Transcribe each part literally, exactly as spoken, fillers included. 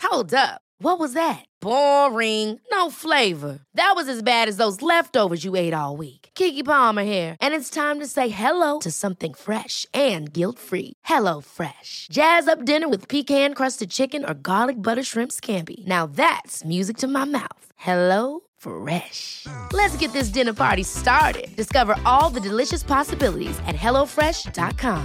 Hold up. What was that? Boring. No flavor. That was as bad as those leftovers you ate all week. Keke Palmer here, and it's time to say hello to something fresh and guilt-free. Hello Fresh. Jazz up dinner with pecan-crusted chicken or garlic butter shrimp scampi. Now that's music to my mouth. Hello Fresh. Let's get this dinner party started. Discover all the delicious possibilities at hello fresh dot com.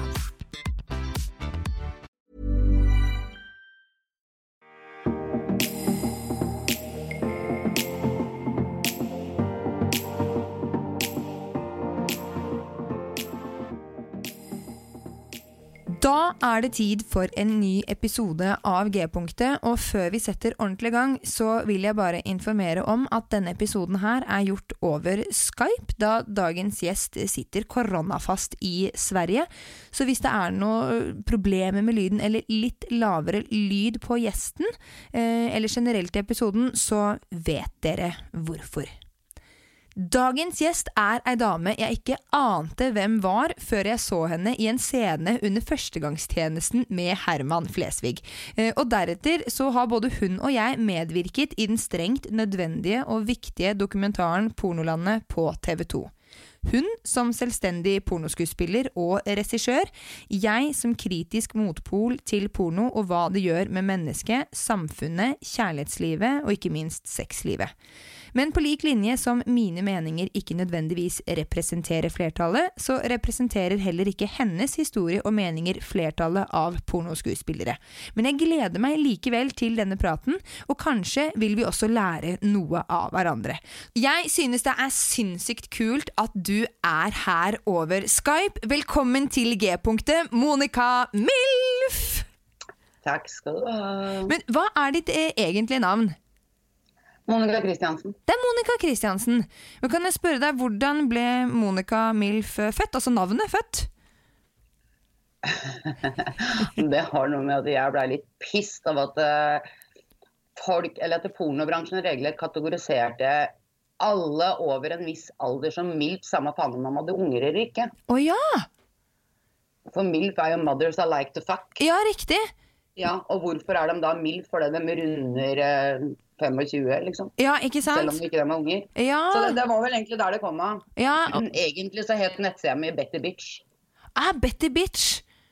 Da er det tid for en ny episode av G-punktet, og før vi setter ordentlig gang, så vil jeg bare informere om at denne episoden her er gjort over Skype, da dagens gjest sitter koronafast i Sverige. Så hvis det er noe problemer med lyden, eller litt lavere lyd på gjesten, eh, eller generelt i episoden, så vet dere hvorfor. Dagens gjest er ei dame jeg ikke ante hvem var før jeg så henne i en scene under førstegangstjenesten med Herman Flesvig. Og deretter så har både hun og jeg medvirket i den strengt nødvendige og viktige dokumentaren Pornolandet på T V to. Hun som selvstendig pornoskuespiller og regissør, jeg som kritisk motpol til porno og hva det gjør med mennesket, samfunnet, kjærlighetslivet og ikke minst sexlivet. Men på lik linje som mine meninger ikke nødvendigvis representerer flertallet, så representerer heller ikke hennes historie og meninger flertallet av pornoskuespillere. Men jeg gleder meg likevel til denne praten, og kanskje vil vi også lære noe av hverandre. Jeg synes det er sinnssykt kult at du er her over Skype. Velkommen til G-punktet, Monica Milf! Takk skal du ha. Men hva er ditt eh, egentlige navn? Monica Kristiansen. Det er Monica Kristiansen. Men kan jeg spørre deg, hvordan ble Monica Milf født? Altså navnet født? Det har noe med at jeg ble litt pissed av at uh, folk, eller at pornobransjen regelrett kategoriserte alle over en viss alder som MILF, samme faen om man hadde unger eller ikke. Å ja! For MILF er jo mothers I like to fuck. Ja, riktig. Ja, og hvorfor er de da MILF? Fordi de runder uh, tjuefem, liksom. Ja, ikke sant? Selv om de ikke er med unger. Ja. Så det, det var vel egentlig der det kom av. Ja. Egentlig så het nettsida mi Betty Bitch. Ah, Betty Bitch.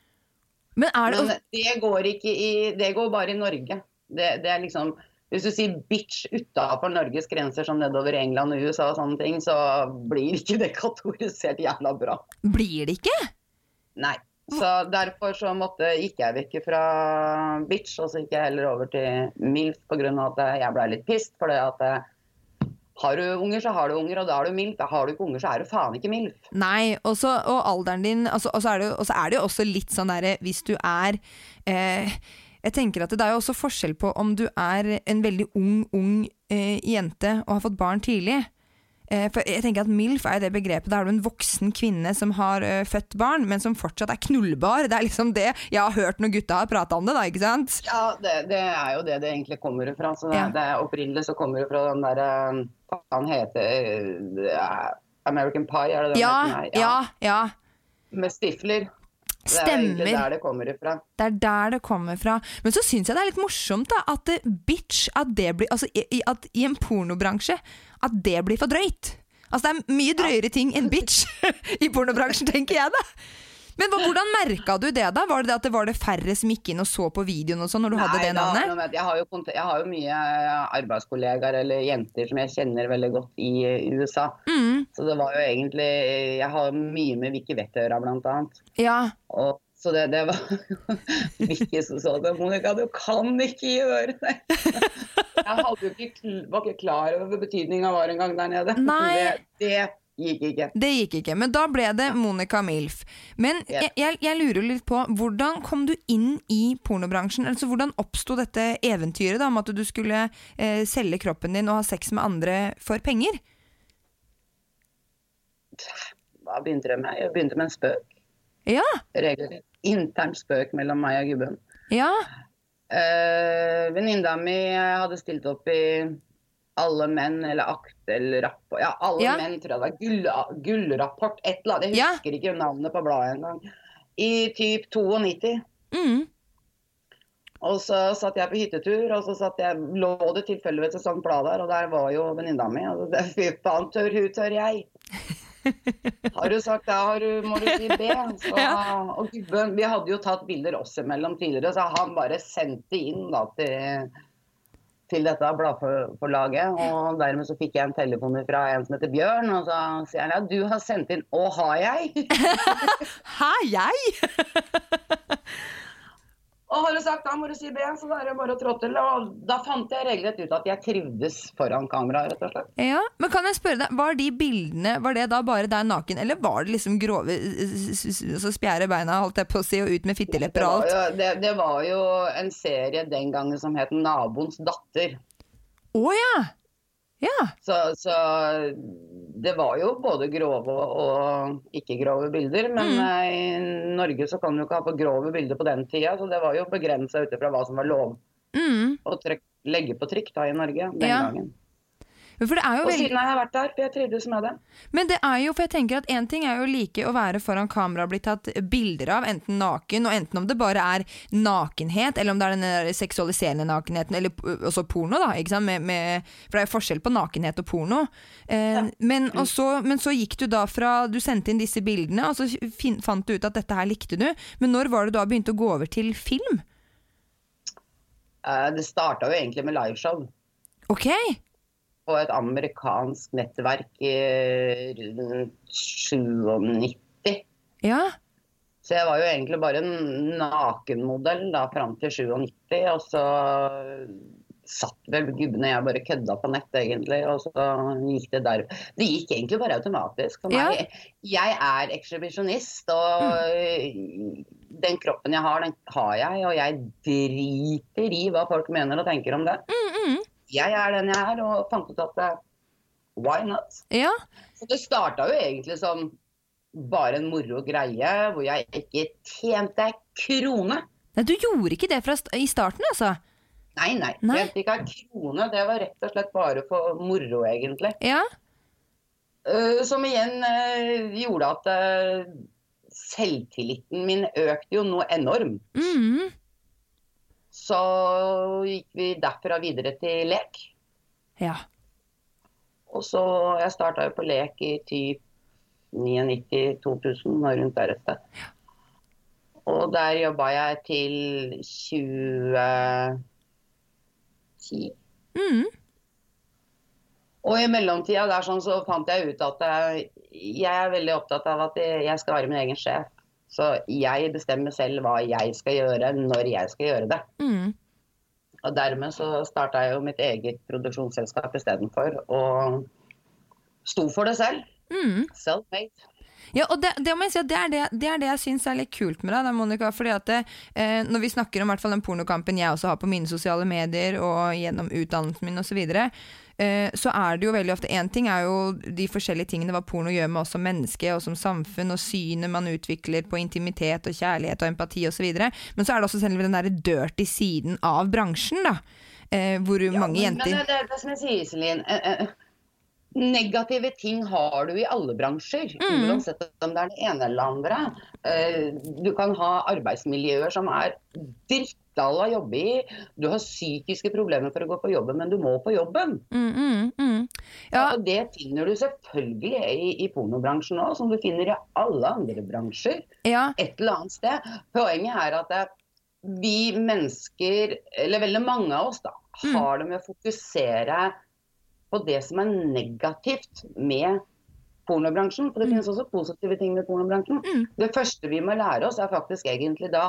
Men er det... Men det går ikke i... Det går bare i Norge. Det, det er liksom... Hvis du sier bitch utenfor Norges grenser, som nedover England og U S A og sånne ting, så blir ikke det kategorisert jævla bra. Blir det ikke? Nei. Så derfor så måtte, gikk jeg vekk fra bitch, og så gikk jeg heller over til MILF, på grunn av at jeg ble litt pissed, for det at har du unger, så har du unger, og da er du MILF. Har du ikke unger, så er du faen ikke MILF. Nei, også, og alderen din, altså, og, så er det, og så er det jo også litt sånn der, hvis du er... Eh, jeg tenker at det er jo også forskjell på om du er en veldig ung, ung eh, jente og har fått barn tidlig. Eh, for jeg tenker at MILF er det begrepet, da er du en voksen kvinne som har eh, født barn, men som fortsatt er knullbar. Det er liksom det jeg har hørt når gutta har pratet om det da, ikke sant? Ja, det, det er jo det det egentlig kommer fra. Så det, ja. Det er opprinnelig så kommer det fra den der, han heter uh, American Pie, er det den ja, heter? Ja, ja, ja. Med stifler. Det er Stemmer. egentlig der det kommer ifra. Det er der det kommer fra. Men så synes jeg det er litt morsomt da, at det, bitch, at det blir, altså i, at i en pornobransje, at det blir for drøyt. Altså det er mye drøyere ting enn bitch i pornobransjen, tenker jeg da. Men hvordan merket du det da? Var det det at det var det færre som gikk inn og så på videoen og sånn når du Nei, hadde det navnet? Nei, jeg har, jo, jeg har jo mye arbeidskollegaer eller jenter som jeg kjenner veldig godt i U S A. Mm. Så det var jo egentlig, jeg har mye med Vicky Vettøra blant annet. Ja. Og så det, det var Vicky som sa det, Monica, du kan ikke gjøre det. Jeg hadde jo ikke, var ikke klar over betydningen av var en gang der nede. Nei. Det, det gikk ikke. Det gikk ikke, men da ble det Monica Milf. Men jeg, jeg, jeg lurer litt på, hvordan kom du inn i pornobransjen? Altså, hvordan oppstod dette eventyret da, om at du skulle eh, selge kroppen din og ha sex med andre for penger? Hva begynte det med? Jeg begynte med en spøk. Ja. Regler. Intern spøk mellom meg og gubben. Ja. Eh, venninna mi hadde stilt opp i alle menn, eller akt, eller rapport. Ja, alle ja. menn, tror jeg det var. Gull, gullrapport, et eller annet. Jeg husker ja. ikke navnet på bladet en gang. I typ nittito. Mm. Og så satt jeg på hyttetur, og så satt jeg, lå det tilfeldigvis et sånt blad der, og der var jo venninna mi. Og det, fy faen, tør hun, tør jeg. Har du sagt det, har du, må du si B. Så, og gubben, vi hadde jo tatt bilder oss imellom tidligere, så han bare sendte inn da til, til dette bladforlaget. Og dermed så fikk jeg en telefon fra en som heter Bjørn, og så sier han, ja, du har sendt inn, og har jeg? Har jeg? Og har du sagt, da må du si B, så da er det bare å trå til. Og da fant jeg regelrett ut at jeg trivdes foran kamera, rett og slett. Ja, men kan jeg spørre deg, var de bildene, var det da bare deg naken, eller var det liksom grove, så spjære beina, holdt jeg på å si, og ut med fittelepper og alt? Det var, jo, det, det var jo en serie den gangen som het Naboens datter. Å ja! Ja. Så, så det var jo både grove og ikke grove bilder, men mm. i Norge så kan du ikke ha på grove bilder på den tiden, så det var jo begrenset ut fra hva som var lov mm. å trykk, legge på trykk da i Norge den ja. gangen. For det er jo og veldig... siden jeg har vært der, for jeg trivdes med det. Men det er jo, for jeg tenker at en ting er jo like å være foran kamera og bli tatt bilder av, enten naken, og enten om det bare er nakenhet, eller om det er den der seksualiserende nakenheten, eller også porno da, ikke sant? Med, med, for det er jo forskjell på nakenhet og porno. Eh, ja. men, og så, men så gikk du da fra, du sendte inn disse bildene, og så fin, fant du ut at dette her likte du, men når var det da begynt å gå over til film? Uh, det startet jo egentlig med liveshow. Ok. På et amerikansk nettverk i syttisju. Ja. Så jeg var jo egentlig bare en nakenmodell da, frem til syttisju, og så satt vel gubbene jeg bare kødda på nett egentlig, og så gikk det der. Det gikk egentlig bare automatisk for meg. Ja. Jeg er ekshibisjonist, og mm. den kroppen jeg har, den har jeg, og jeg driter i hva folk mener og tenker om det. Mm, mm. Jeg er den jeg er, og fant ut at why not? Ja. Så det startet jo egentlig som bare en moro greie, hvor jeg ikke tjente krone. Nei, du gjorde ikke det fra st- i starten, altså? Nei, nei. nei. Tjente ikke krone. Det var rett og slett bare for moro, egentlig. Ja. Uh, som igjen uh, gjorde at uh, selvtilliten min økte jo noe enormt. Mhm. Så gikk vi derfra videre til lek. Ja. Og så, jeg startet jo på lek i typ nittini til to tusen, og rundt der et sted. Ja. Og der jobbet jeg til tjue ti. Mm. Og i mellomtida der sånn, så fant jeg ut at jeg, jeg er veldig opptatt av at jeg skal være min egen sjef. Så jeg bestemmer selv hva jeg skal gjøre, når jeg skal gjøre det. Mm. Og dermed så startet jeg jo mitt eget produksjonsselskap i stedet for, og sto for det selv. Mm. Self-made. Ja, og det, det må jeg si at det er det, det, er det jeg synes er litt kult med deg, Monica, fordi at det, eh, når vi snakker om i hvert fall den pornokampen jeg også har på mine sosiale medier og gjennom utdannelsen min og så videre, eh, så er det jo veldig ofte, en ting er jo de forskjellige tingene hva porno gjør med oss som menneske og som samfunn, og synet man utvikler på intimitet og kjærlighet og empati og så videre, men så er det også selv den der dirty siden av bransjen da, eh, hvor ja, mange men, jenter... Men det er det som jeg sier, Celine, eh, eh. Negative ting har du i alle bransjer, mm. uansett om det er det ene eller andre. Du kan ha arbeidsmiljøer som er drittalle å jobbe i. Du har psykiske problemer for å gå på jobben, men du må på jobben. Mm, mm, mm. Ja. Og det finner du selvfølgelig i, i pornobransjen også, som du finner i alle andre bransjer. Ja. Et eller annet sted. Poenget er at det, vi mennesker, eller veldig mange av oss da, har det med å fokusere på det som er negativt med pornobransjen. For det mm. finnes også positive ting med pornobransjen. Mm. Det første vi må lære oss er faktisk egentlig da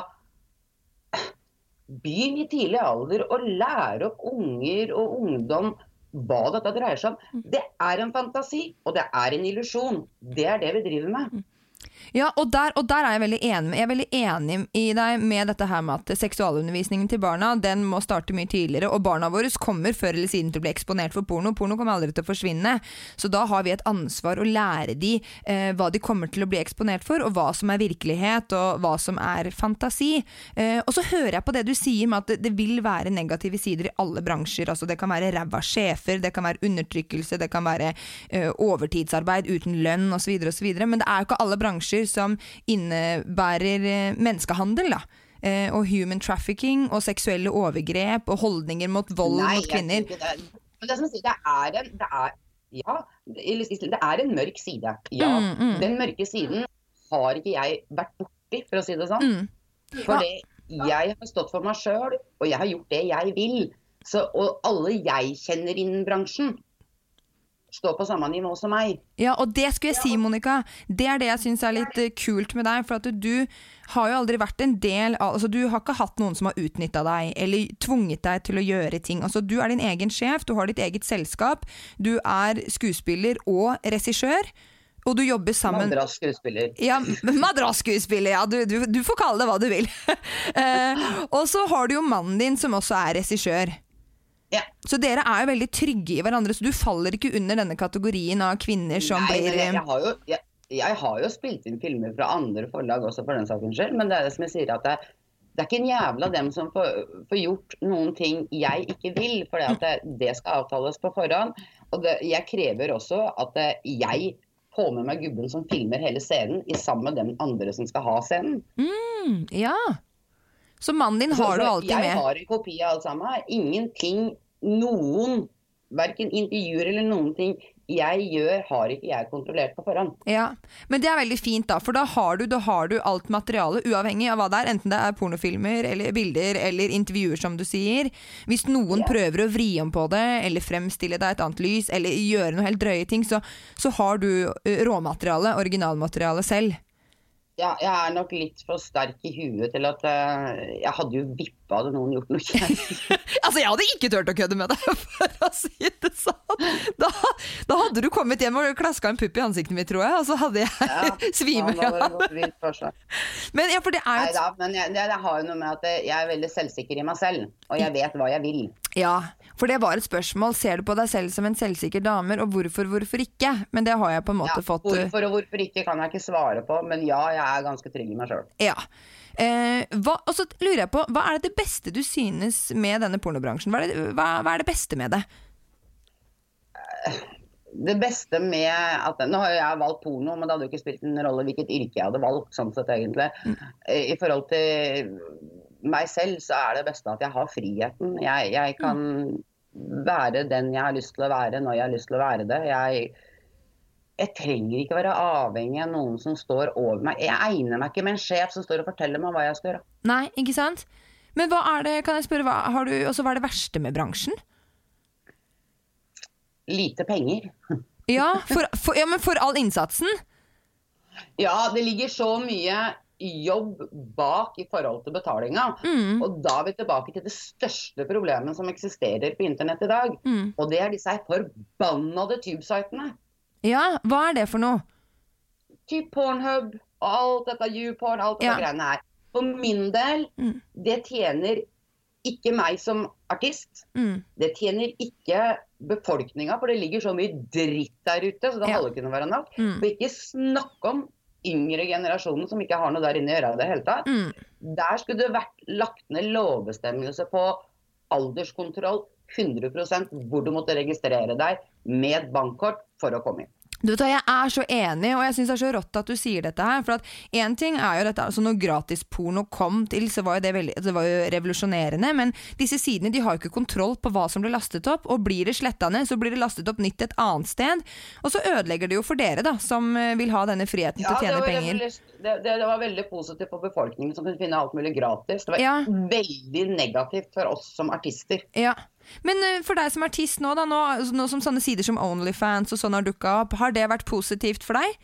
begynn i tidlig alder og lære opp unger og ungdom hva dette dreier seg om. Det er en fantasi, og det er en illusjon. Det er det vi driver med. Ja, og der, og der er jeg veldig enig med. Jeg er veldig enig i deg med dette her med at seksualundervisningen til barna, den må starte mye tidligere, og barna våre kommer før eller siden til å bli eksponert for porno. Porno kommer aldri til å forsvinne, så da har vi et ansvar å lære de eh, hva de kommer til å bli eksponert for, og hva som er virkelighet, og hva som er fantasi. Eh, og så hører jeg på det du sier med at det, det vil være negative sider i alle bransjer. Altså det kan være ræva sjefer, det kan være undertrykkelse, det kan være eh, overtidsarbeid uten lønn og så videre og så videre, men det er jo ikke alle bransjer som innebærer menneskehandel da. eh, og human trafficking og seksuelle overgrep og holdninger mot vold Nei, mot kvinner. jeg tror ikke det. Men det som sier, det er en, det er, ja, det er en mørk side. Ja, Mm, mm. den mørke siden har ikke jeg vært borti, for å si det sånn. Mm. Fordi jeg har stått for meg selv, og jeg har gjort det jeg vil. Så, og alle jeg kjenner innen bransjen står på samme nivå som meg. Ja, og det skulle jeg si, Monica. Det er det jeg synes er litt eh, kult med deg, for at du har jo aldri vært en del av, altså du har ikke hatt noen som har utnyttet deg, eller tvunget deg til å gjøre ting. Altså du er din egen sjef, du har ditt eget selskap, du er skuespiller og regissør, og du jobber sammen... Madrass-skuespiller. Ja, madrass-skuespiller, ja, du, du, du får kalle det hva du vil. eh, og så har du jo mannen din som også er regissør. Ja. Så dere er jo veldig trygge i hverandre, så du faller ikke under denne kategorien av kvinner som Nei, blir... jeg, jeg, har jo, jeg, jeg har jo spilt inn filmer fra andre forlag også for den saken selv, men det er det som jeg sier at det, det er ikke en jævla dem som får, får gjort noen ting jeg ikke vil, for det, det skal avtales på forhånd. Og det, jeg krever også at jeg får med meg gubben som filmer hele scenen i sammen med den andre som skal ha scenen. Mm, ja. Så mannen din har så, du alltid jeg med. Jeg har en kopi av alt sammen. Ingenting, noen, hverken intervjuer eller noen ting jeg gjør, har ikke jeg kontrollert på forhånd. Ja, men det er veldig fint da, for da har du, da har du alt materiale, uavhengig av hva det er, enten det er pornofilmer, eller bilder, eller intervjuer som du sier. Hvis noen Ja. prøver å vri om på det, eller fremstille deg et annet lys, eller gjøre noe helt drøye ting, så, så har du eh, råmateriale, originalmateriale selv. Ja, jeg er nok litt for sterk i huet til at uh, jeg hadde jo vippa hadde noen gjort noe kjent. Altså, jeg hadde ikke tørt å kødde med deg, for å si det sånn. Da, da hadde du kommet hjem og klasket en pupp i ansiktet mitt, tror jeg, og så hadde jeg Ja, svimet. ja, det var et vilt forslag. Men ja, for det er... Neida, men jeg, det, det har jo noe med at jeg er veldig selvsikker i meg selv, og jeg vet hva jeg vil. Ja, for det var et spørsmål. Ser du på deg selv som en selvsikker damer, og hvorfor, hvorfor ikke? Men det har jeg på en måte Ja, fått... hvorfor og hvorfor ikke kan jeg ikke svare på, men ja, jeg er ganske trygg i meg selv. Ja. Eh, hva, og så lurer jeg på, hva er det beste du synes med denne pornobransjen? Hva er det, hva, hva er det beste med det? Det beste med at, nå har jeg valgt porno, men det hadde jo ikke spilt en rolle hvilket yrke jeg hadde valgt, sånn sett egentlig. Mm. I forhold til meg selv så er det beste at jeg har friheten. Jeg, jeg kan mm. være den jeg har lyst til å være når jeg har lyst til å være det. Jeg, jeg trenger ikke være avhengig av noen som står over meg. Jeg egner meg ikke med en sjef som står og forteller meg hva jeg skal gjøre. Nei, ikke sant? Men hva er det, kan jeg spørre, hva, har du, også, hva er det verste med bransjen? Lite penger. Ja, for, for, ja, men for all innsatsen? Ja, det ligger så mye jobb bak i forhold til betalinga. Mm. Og da er vi tilbake til det største problemet som eksisterer på internett i dag. Mm. Og det er disse forbannede tubesitene. Ja, hva er det for noe? Typ Pornhub, alt dette YouPorn, alt dette ja. Greiene her. For min del, mm. det tjener ikke meg som artist. Mm. Det tjener ikke befolkninga, for det ligger så mye dritt der ute, så det ja. Holder ikke å være nok. Mm. For ikke snakk om yngre generasjonen som ikke har noe der inne å gjøre det hele tatt. Mm. Der skulle det vært lagt ned lovbestemmelse på alderskontroll hundre prosent hvor du måtte registrere deg med bankkort for å komme inn. Du vet, jeg er så enig, og jeg synes det er så rått at du sier dette her, for at en ting er jo dette, altså når gratis porno kom til, så var jo det, veldig, det var jo revolusjonerende, men disse sidene, de har jo ikke kontroll på hva som blir lastet opp, og blir det slettende, så blir det lastet opp nytt et annet sted, og så ødelegger det jo for dere da, som vil ha denne friheten ja, til å tjene det penger. Det, det, det var veldig positivt for befolkningen som kunne finne alt mulig gratis. Det var ja. Veldig negativt for oss som artister. Ja. Men uh, for deg som artist nå, da, nå, nå som sånne sider som OnlyFans og sånn har dukket opp, har det vært positivt for deg?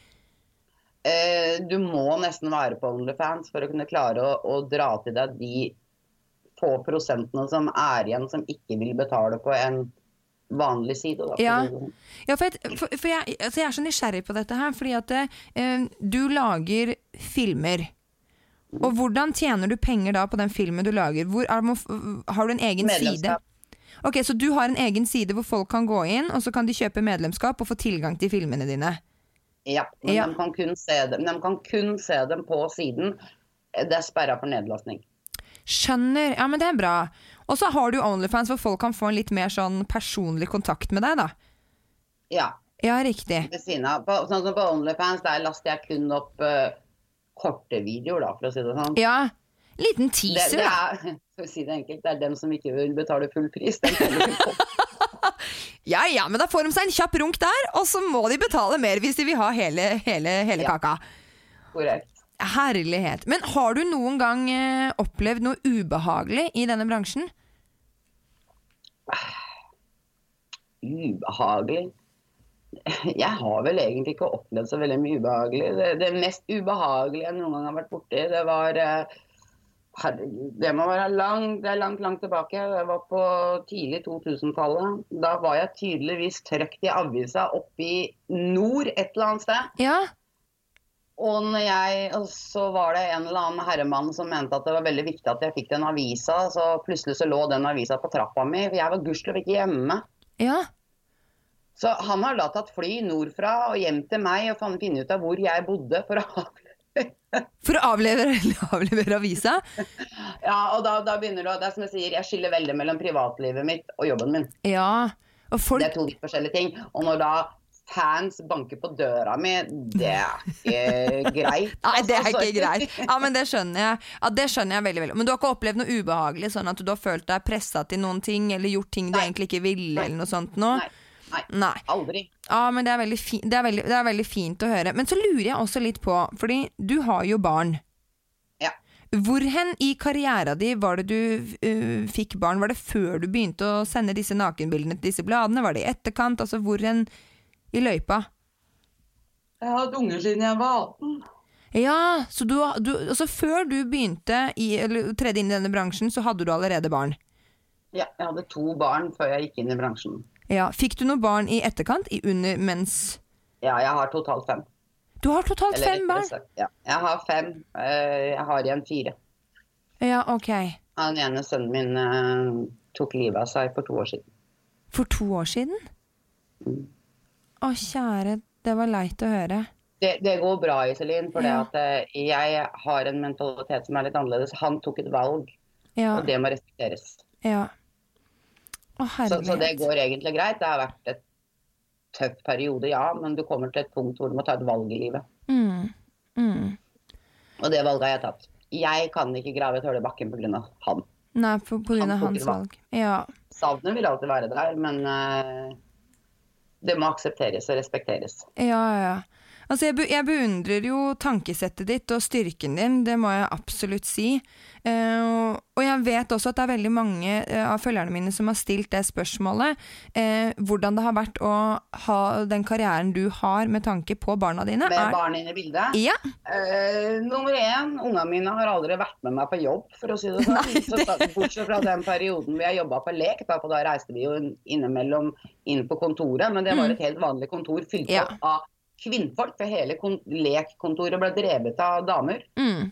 Eh, du må nesten være på OnlyFans for å kunne klare å, å dra til deg de få prosentene som er igjen, som ikke vil betale på en vanlig side. Da, ja. Ja, for, jeg, for, for jeg, altså jeg er så nysgjerrig på dette her, fordi at eh, du lager filmer. Og hvordan tjener du penger da på den filmen du lager? Hvor, er, må, har du en egen side? Ok, så du har en egen side hvor folk kan gå inn, og så kan de kjøpe medlemskap og få tilgang til filmene dine? Ja, men ja. De, kan kun se dem. de kan kun se dem på siden. Det er sperret for nedlastning. Skjønner, ja, men det er bra. Og så har du OnlyFans hvor folk kan få en litt mer sånn personlig kontakt med deg da? Ja. Ja, riktig. Ved siden av, på, sånn som på OnlyFans, der laster jeg kun opp uh, korte videoer da, for å si det sånn. Ja, Liten Det, teaser, det da. er, for å si det enkelt, det er dem som ikke vil betale full pris. Den kommer til å få. Ja, ja, men da får de seg en kjapp runk der, og så må de betale mer hvis de vil ha hele, hele, hele Ja. kaka. Korrekt. Herlighet. Men har du noen gang eh, opplevd noe ubehagelig i denne bransjen? Ubehagelig. Jeg har vel egentlig ikke opplevd så veldig mye ubehagelig. Det, det mest ubehagelige jeg noen gang har vært borti, det var eh, herregud, det må være langt, det er langt, langt tilbake. Det var på tidlig to tusen-tallet. Da var jeg tydeligvis trøkt i avisa oppe i nord et eller annet sted. Ja. Og, når jeg, og så var det en eller annen herremann som mente at det var veldig viktig at jeg fikk den avisa, så plutselig så lå den avisa på trappa mi, for jeg var gudskjelov ikke hjemme. Ja. Så han har da tatt fly nordfra og hjem til meg og fann finne ut av hvor jeg bodde for å avlevere. For å avlevere, avlevere avisa? Ja, og da, da begynner det, det er som jeg sier, jeg skiller veldig mellom privatlivet mitt og jobben min. Ja. Og folk... Det er to vidt forskjellige ting. Og når da fans banker på døra mi, det er ikke greit. Nei, det er altså. ikke greit. Ja, men det skjønner jeg. Ja, det skjønner jeg veldig, veldig. Men du har ikke opplevd noe ubehagelig, sånn at du har følt deg presset til noen ting, eller gjort ting du Nei. egentlig ikke ville, eller noe sånt nå? Nei. Nei, Nei. aldri. Ja, men det er, veldig fi- det, er veldig, det er veldig fint å høre. Men så lurer jeg også litt på, fordi du har jo barn. Ja. Hvor hen i karrieren din var det du uh, fikk barn? Var det før du begynte å sende disse nakenbildene til disse bladene? Var det i etterkant? Altså hvor hen i løypa? Jeg har hatt unger siden jeg var atten. Ja, så du, du, altså før du begynte i, eller tredde inn i denne bransjen, så hadde du allerede barn? Ja, jeg hadde to barn før jeg gikk inn i bransjen. Ja, fikk du noen barn i etterkant, i under, mens... Ja, jeg har totalt fem. Du har totalt Eller fem rettere barn? sagt, ja. Jeg har fem. Eh, Jeg har igjen fire. Ja, ok. Den ene sønnen min eh, tok livet av seg for to år siden. For to år siden? Mm. Å, kjære, det var leit å høre. Det, det går bra, Iselin, for Ja. det at eh, jeg har en mentalitet som er litt annerledes. Han tok et valg, Ja, og det må respekteres. ja. Å, Så, så det herlighet. går egentlig greit. Det har vært et tøff periode, ja, men du kommer til et punkt hvor du må ta et valg i livet. Mm, mm. Og det valget har jeg tatt. Jeg kan ikke grave et høl i bakken på grunn av han. Nei, på, på grunn Han av tok hans et valg. valg. Ja, Savnet vil alltid være der, men eh, det må aksepteres og respekteres. ja, ja. Altså, jeg, be, jeg beundrer jo tankesettet ditt og styrken din, det må jeg absolutt si. Eh, og, og jeg vet også at det er veldig mange eh, av følgerne mine som har stilt det spørsmålet, eh, hvordan det har vært å ha den karrieren du har med tanke på barna dine. Med Er- barn inne i bildet. Ja, Eh, nummer én, ungene mine har aldri vært med meg på jobb, for å si det sånn. Nei, Så, da- bortsett fra den perioden vi har jobbet på lek, da, for da reiste vi jo innimellom inn på kontoret, men det var et helt vanlig kontor fylt Ja. opp av kvinnfolk, for hele kon- lekkontoret ble drevet av damer. mm,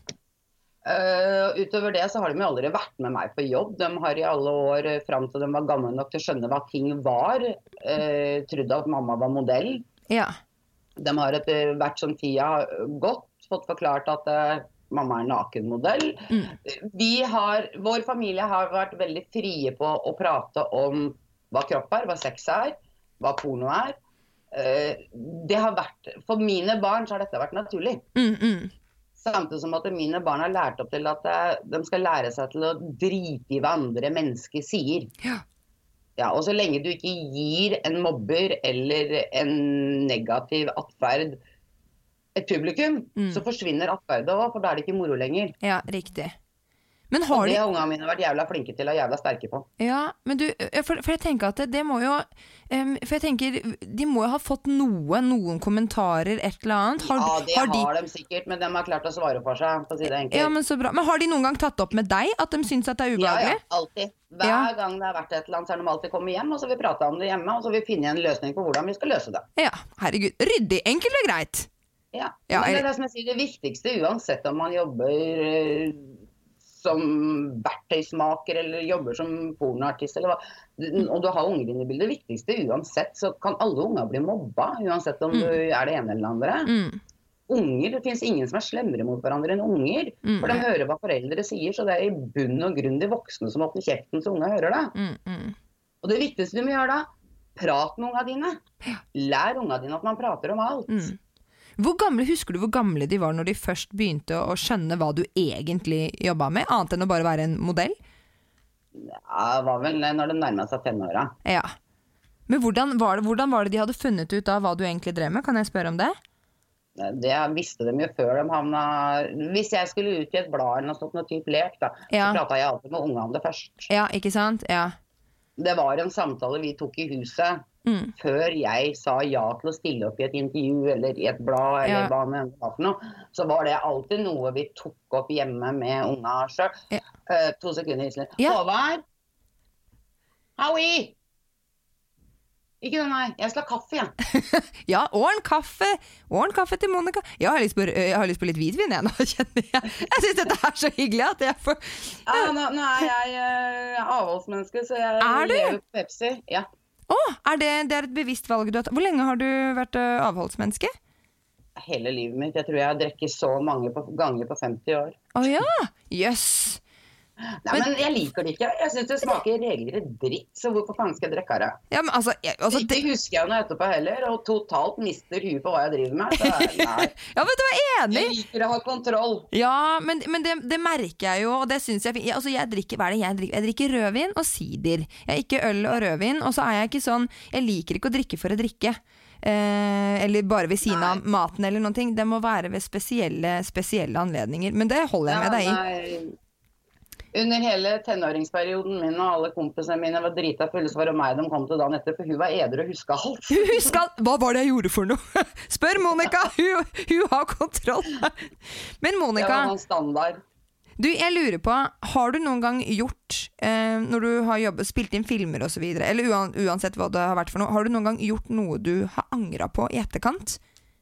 Eh, utover det så har de jo aldri vært med meg på jobb. De har i alle år, eh, frem til de var gamle nok til å skjønne hva ting var, uh, trodde at mamma var modell. ja, De har etter hvert som tida har gått fått forklart at eh, mamma er nakenmodell. mm, Vi har, vår familie har vært veldig frie på å prate om hva kropp er, hva sex er, hva porno er. Eh, det har vært, for mine barn så har dette vært naturlig. mm, mm. Samtidig som at mine barn har lært opp til at eh, de skal lære seg til å drite i hva andre mennesker sier. Ja. Ja, og så lenge du ikke gir en mobber eller en negativ atferd et publikum, Mm. så forsvinner atferdet også, for da er det ikke moro lenger. Ja, riktig. Men Og har det de... har ungene mine vært jævla flinke til og jævla sterke på. Ja, men du, for, for jeg tenker at det, det må jo em, For jeg tenker, de må jo ha fått noe, noen kommentarer, et eller annet. Har, Ja, det har har, de, de sikkert, men de har klart å svare for seg, for å si det enkelt. ja, men så bra. Men har de noen gang tatt opp med deg at de syns at det er Ja, ubehagelig? ja, alltid. Hver Ja. gang det har vært et eller annet, så har de alltid kommet hjem, og så har vi pratet om det hjemme, og så har vi funnet en løsning på hvordan vi skal løse det. Ja, herregud. Ryddig, enkelt og greit. Ja, Ja, men det jeg- er det som jeg sier, det viktigste, uansett om man jobber eh, som verktøysmaker eller jobber som pornoartist, eller hva, og du har unger inne i bildet, det viktigste uansett, så kan alle unger bli mobba, uansett om Mm. du er det ene eller det andre. Mm, Unger, det finnes ingen som er slemmere mot hverandre enn unger, mm, for de hører hva foreldre sier, så det er i bunn og grunn de voksne som åpner kjeften, så unger hører det. mm, mm. Og det viktigste du må gjøre da, prat med ungene dine. Lær ungene dine at man prater om alt. Mm. Hvor gamle, husker du hvor gamle de var når de først begynte å skjønne hva du egentlig jobbet med, annet enn å bare være en modell? Ja, det var vel når det nærmet seg tenåra. Ja. Men hvordan var, det, hvordan var det de hadde funnet ut av hva du egentlig drev med? Kan jeg spørre om det? Det visste de jo før de havna. Hvis jeg skulle ut i et blad eller noe sånt, noe type lek, da, ja. så pratet jeg alltid med unge om det først. Ja, ikke sant? Ja. Det var en samtale vi tok i huset mm. før jeg sa ja til å stille opp i et intervju eller i et blad eller ja. hva med hva for noe. Så var det alltid noe vi tok opp hjemme med unga selv. Ja. Uh, to sekunder, Iselin. Ja. Håvard? Howie? Ikke den her, jeg skal ha kaffe, ja. Ja, og en kaffe. Og en kaffe til Monica. Jeg har lyst på, jeg har lyst på litt hvitvin, jeg nå, kjenner jeg. Jeg synes dette er så hyggelig at jeg får... Ja, nå, nå er jeg uh, avholdsmenneske, så jeg lever på Pepsi. Ja. Åh, er det, det er et bevisst valg du har tatt. Hvor lenge har du vært uh, avholdsmenneske? Hele livet mitt. Jeg tror jeg har drukket så mange på, ganger på femti år. Åh ja, jøss. Yes. Nei, men, men jeg liker det ikke. Jeg synes det smaker regelrett dritt, så hvorfor faen skal jeg drikke det? Ja, men altså, jeg, altså det husker jeg noe etterpå heller, og totalt mister huet på hva jeg driver med. Så er, nei. Ja, men du er enig. Jeg liker å ha kontroll. Ja, men, men det, det merker jeg jo, og det synes jeg, jeg altså jeg drikker, hva er det jeg drikker? Jeg drikker rødvin og sider. Jeg er ikke øl og rødvin, og så er jeg ikke sånn, jeg liker ikke å drikke for å drikke. Eh, eller bare ved siden nei. Av maten eller noen ting. Det må være ved spesielle, spesielle anledninger, men det holder jeg ja, med deg i. Nei. Under hele tenåringsperioden min og alle kompisene mine var drita fulle, så var det meg de kom til dagen etter, for hun var edru og huska alt. Hun huska alt? Hva var det jeg gjorde for noe? Spør Monica, hun, hun har kontroll. Men Monica, det var noen standard. Du, jeg lurer på, har du noen gang gjort, eh, når du har jobbet, spilt inn filmer og så videre, eller uan, uansett hva det har vært for noe, har du noen gang gjort noe du har angret på i etterkant?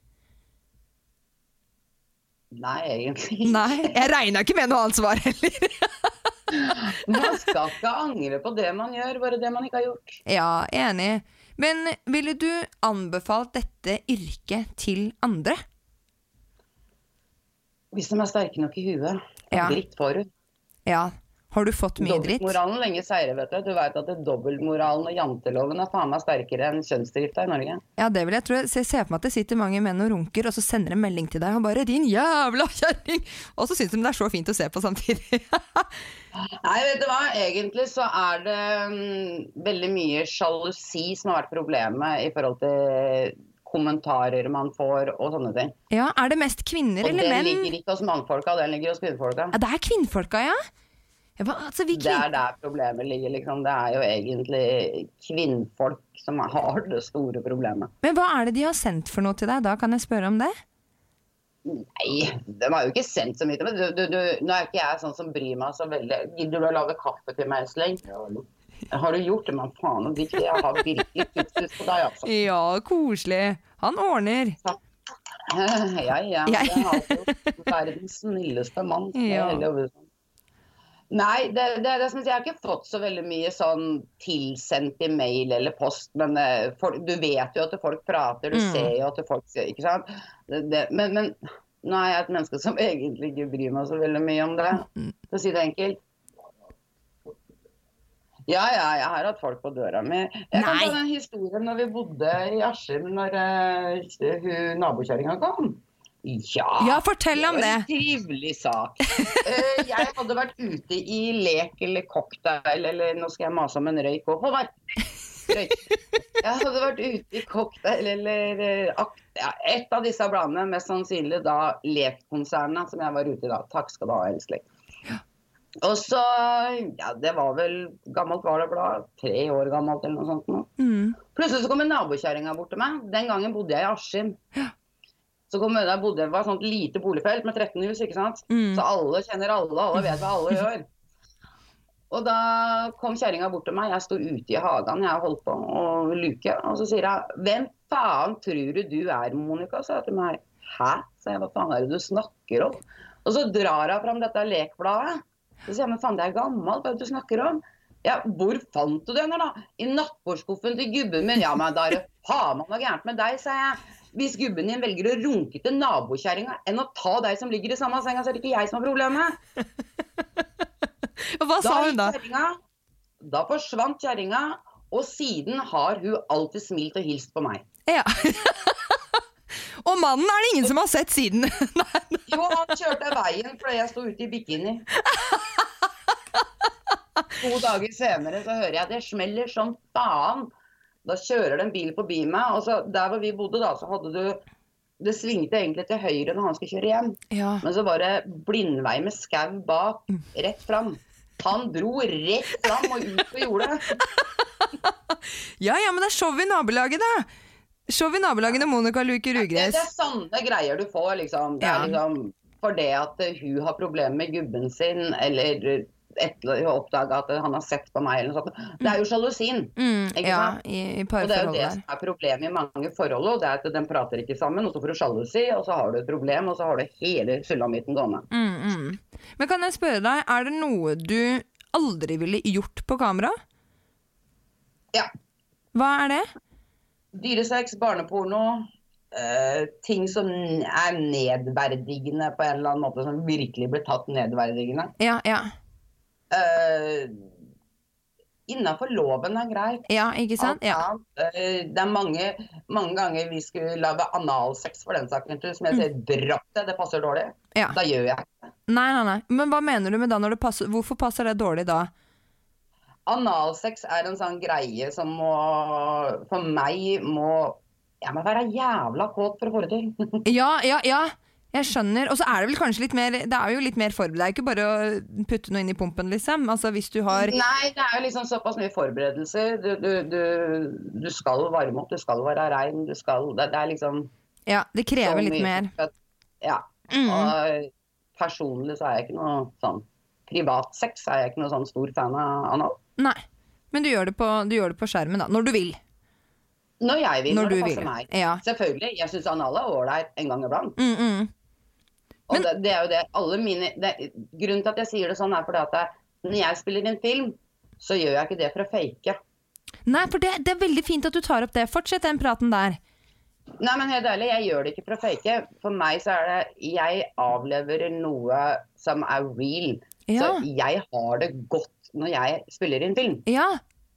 Nei, egentlig. Nei, jeg regner ikke med noe ansvar heller. Man skal ikke angre på det man gjør, bare det man ikke har gjort. Ja, enig. Men ville du anbefalt dette yrket til andre? Hvis de er sterke nok i huet. Ja. Dritt får du. Ja. Har du fått mye dritt? Dobbeltmoralen lenge seirer, vet du. Du vet at det dobbeltmoralen og janteloven er faen meg sterkere enn kjønnsdrifta i Norge. Ja, det vil jeg tro. Se, se på meg at det sitter mange menn og runker, og så sender de melding til deg, og bare, din jævla kjæring! Og så synes de det er så fint å se på samtidig. Nei, vet du hva? Egentlig så er det um, veldig mye sjalusi som har vært problemet i forhold til kommentarer man får og sånne ting. Ja, er det mest kvinner og eller menn? Og den ligger ikke hos mannfolka, den ligger hos kvinnfolka. Ja, det er kvinnfolka, ja? Ja, altså, vi det er der problemet ligger, liksom. Det er jo egentlig kvinnfolk som har det store problemet. Men hva er det de har sendt for noe til deg? Da kan jeg spørre om det? Nei, de har jo ikke sendt så mye. Men du, du, du, nå er ikke jeg sånn som bryr meg så veldig. Gidder du å lage kaffe til meg, Iselin? Har du gjort det, men faen, og jeg har virkelig tipsus på deg, altså. Ja, koselig. Han ordner. Ja, ja. Jeg har jo verdens snilleste mann. Ja. Nei, det, det, det som jeg har ikke fått så veldig mye sånn tilsendt i mail eller post, men uh, folk, du vet jo at folk prater, du mm. ser jo at folk ser, ikke sant? Det, det, men, men nå er jeg et menneske som egentlig ikke bryr meg så veldig mye om det, for å si det enkelt. Ja, ja, jeg har hatt folk på døra mi. Jeg kan ta den historien når vi bodde i Askim, når uh, hun nabokjæringen kom. Ja, ja, fortell om det. Det var en trivelig sak. uh, jeg hadde vært ute i lek eller cocktail, eller nå skal jeg mase om en røyk og Håvard. Røyk. Jeg hadde vært ute i cocktail eller uh, ja, et av disse bladene, mest sannsynlig da lekkonsernet som jeg var ute i da. Takk skal du ha, elskelig. Og så, ja, det var vel gammelt var det blad, tre år gammelt eller noe sånt nå. Mm. Plutselig så kom en nabokjæringa bort til meg. Den gangen bodde jeg i Askim. Ja. Så kom jeg, der bodde jeg, det var et sånt lite boligfelt med tretten hus, ikke sant? Mm. Så alle kjenner alle, alle vet hva alle gjør. Og da kom kjæringa bort til meg, jeg stod ute i hagen, jeg holdt på å luke, og så sier jeg, hvem faen tror du du er, Monica? Så jeg til meg, hæ? Så jeg, hva faen er det du snakker om? Og så drar jeg fram dette lekbladet. Så sier jeg, men faen, det er gammelt, hva er det du snakker om? Ja, hvor fant du den da? I nattbordskuffen til gubben min. Ja, men da er det faen meg noe gærent med deg, sa jeg. Hvis gubben din velger å runke til nabokjæringa enn å ta deg som ligger i samme senga, så er det ikke jeg som har problemet. Hva sa hun da? Kjæringa, da forsvant kjæringa, og siden har hun alltid smilt og hilst på meg. Ja. Og mannen er det ingen som har sett siden. Nei. Jo, han kjørte veien fordi jeg stod ute i bikini. To dager senere så hører jeg det smeller som faen. Da kjører det en bil forbi meg, og så der hvor vi bodde da, så hadde du, det svingte egentlig til høyre når han skulle kjøre hjem. Ja. Men så var det blindvei med skau bak, rett fram. Han dro rett fram og ut på jordet. Ja, ja, men det er show i nabolaget da. Show i nabolaget når Monica luker ugress. Det er sånne greier du får, liksom. Det er liksom for det at hun har problemer med gubben sin, eller etter å oppdage at han har sett på meg, eller noe sånt. Det er jo sjalusien, mm, ikke ja, sant? I, i og det er jo det som er problemet i mange forhold, og det er at den prater ikke sammen, og så får du sjalusi, og så har du et problem, og så har du hele sulamitten gående. Mm, mm. Men kan jeg spørre deg, er det noe du aldri ville gjort på kamera? Ja. Hva er det? Dyresex, barneporno, uh, ting som er nedverdigende på en eller annen måte, som virkelig blir tatt nedverdigende. Ja, ja. Uh, innenfor loven er greit. Ja, ikke sant? Ja. Uh, det er mange, mange ganger vi skulle lage analsex for den saken, som jeg sier, dropp det, det passer dårlig. Ja. Da gjør jeg det. Nei, nei, nei. Men hva mener du med da når det passer? Hvorfor passer det dårlig da? Analsex er en sånn greie som må, for meg må, jeg må være jævla kåt for å få det til. Ja, ja, ja. Jeg skjønner. Og så er det vel kanskje litt mer, det er jo litt mer forberedt. Det er jo ikke bare å putte noe inn i pumpen, liksom. Altså hvis du har... Nei, det er jo liksom såpass mye forberedelser. Du, du, du, du skal varme opp, du skal være rein, du skal, det, det er liksom... Ja, det krever litt mer. At, ja, mm. og personlig så er jeg ikke noe sånn, privatsex er jeg ikke noe sånn stor fan av anal. Nei, men du gjør det på, du gjør det på skjermen da, når du vil. Når jeg vil, når, når det passer vil. meg. Ja. Selvfølgelig, jeg synes anal er ålreit en gang iblant. Mm, mm. Og Men... det, det er jo det, alle mine, det, grunnen til at jeg sier det sånn er fordi at det, når jeg spiller en film, så gjør jeg ikke det for å fake. Nei, for det, det er veldig fint at du tar opp det. Fortsett den praten der. Nei, men helt ærlig, jeg gjør det ikke for å fake. For meg så er det, jeg avleverer noe som er real. Ja. Så jeg har det godt når jeg spiller en film. Ja,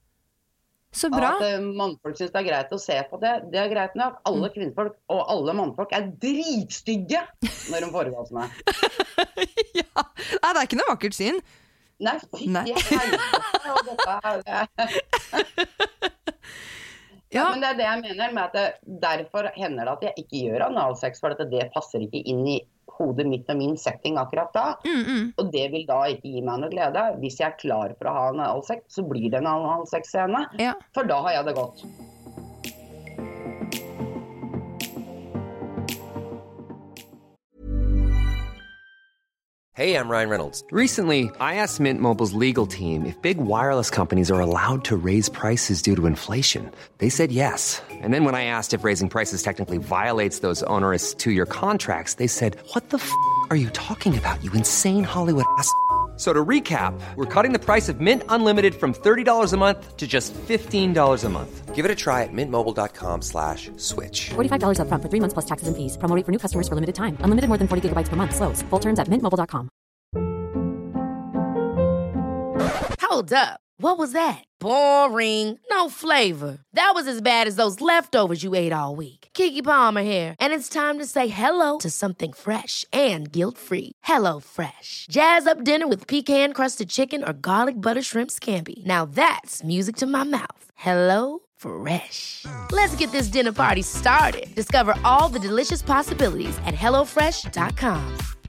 så bra. At uh, mannfolk synes det er greit å se på det, det er greit nok. Alle kvinnfolk og alle mannfolk er dritstygge når de foregår hos meg. Ja, nei, det er ikke noe vakkert syn. Nei, fy, jeg helvete, og dette er det. Ja, men det er det jeg mener med at det, derfor hender det at jeg ikke gjør analsex, for at det passer ikke inn i hodet mitt og min setting akkurat da. Mm, mm. Og det vil da ikke gi meg noe glede. Hvis jeg er klar for å ha analsex, så blir det en analsex-scene. Ja. For da har jeg det godt. Hey, I'm Ryan Reynolds. Recently, I asked Mint Mobile's legal team if big wireless companies are allowed to raise prices due to inflation. They said yes. And then when I asked if raising prices technically violates those onerous two-year contracts, they said, what the f*** are you talking about, you insane Hollywood ass f- So to recap, we're cutting the price of Mint Unlimited from thirty dollars a month to just fifteen dollars a month. Give it a try at mintmobile.com slash switch. forty-five dollars up front for three months plus taxes and fees. Promo rate for new customers for limited time. Unlimited more than forty gigabytes per month. Slows full terms at mint mobile dot com. Hold up. What was that? Boring. No flavor. That was as bad as those leftovers you ate all week. Keke Palmer here, and it's time to say hello to something fresh and guilt-free. Hello Fresh. Jazz up dinner with pecan-crusted chicken or garlic butter shrimp scampi. Now that's music to my mouth. Hello Fresh. Let's get this dinner party started. Discover all the delicious possibilities at hello fresh dot com.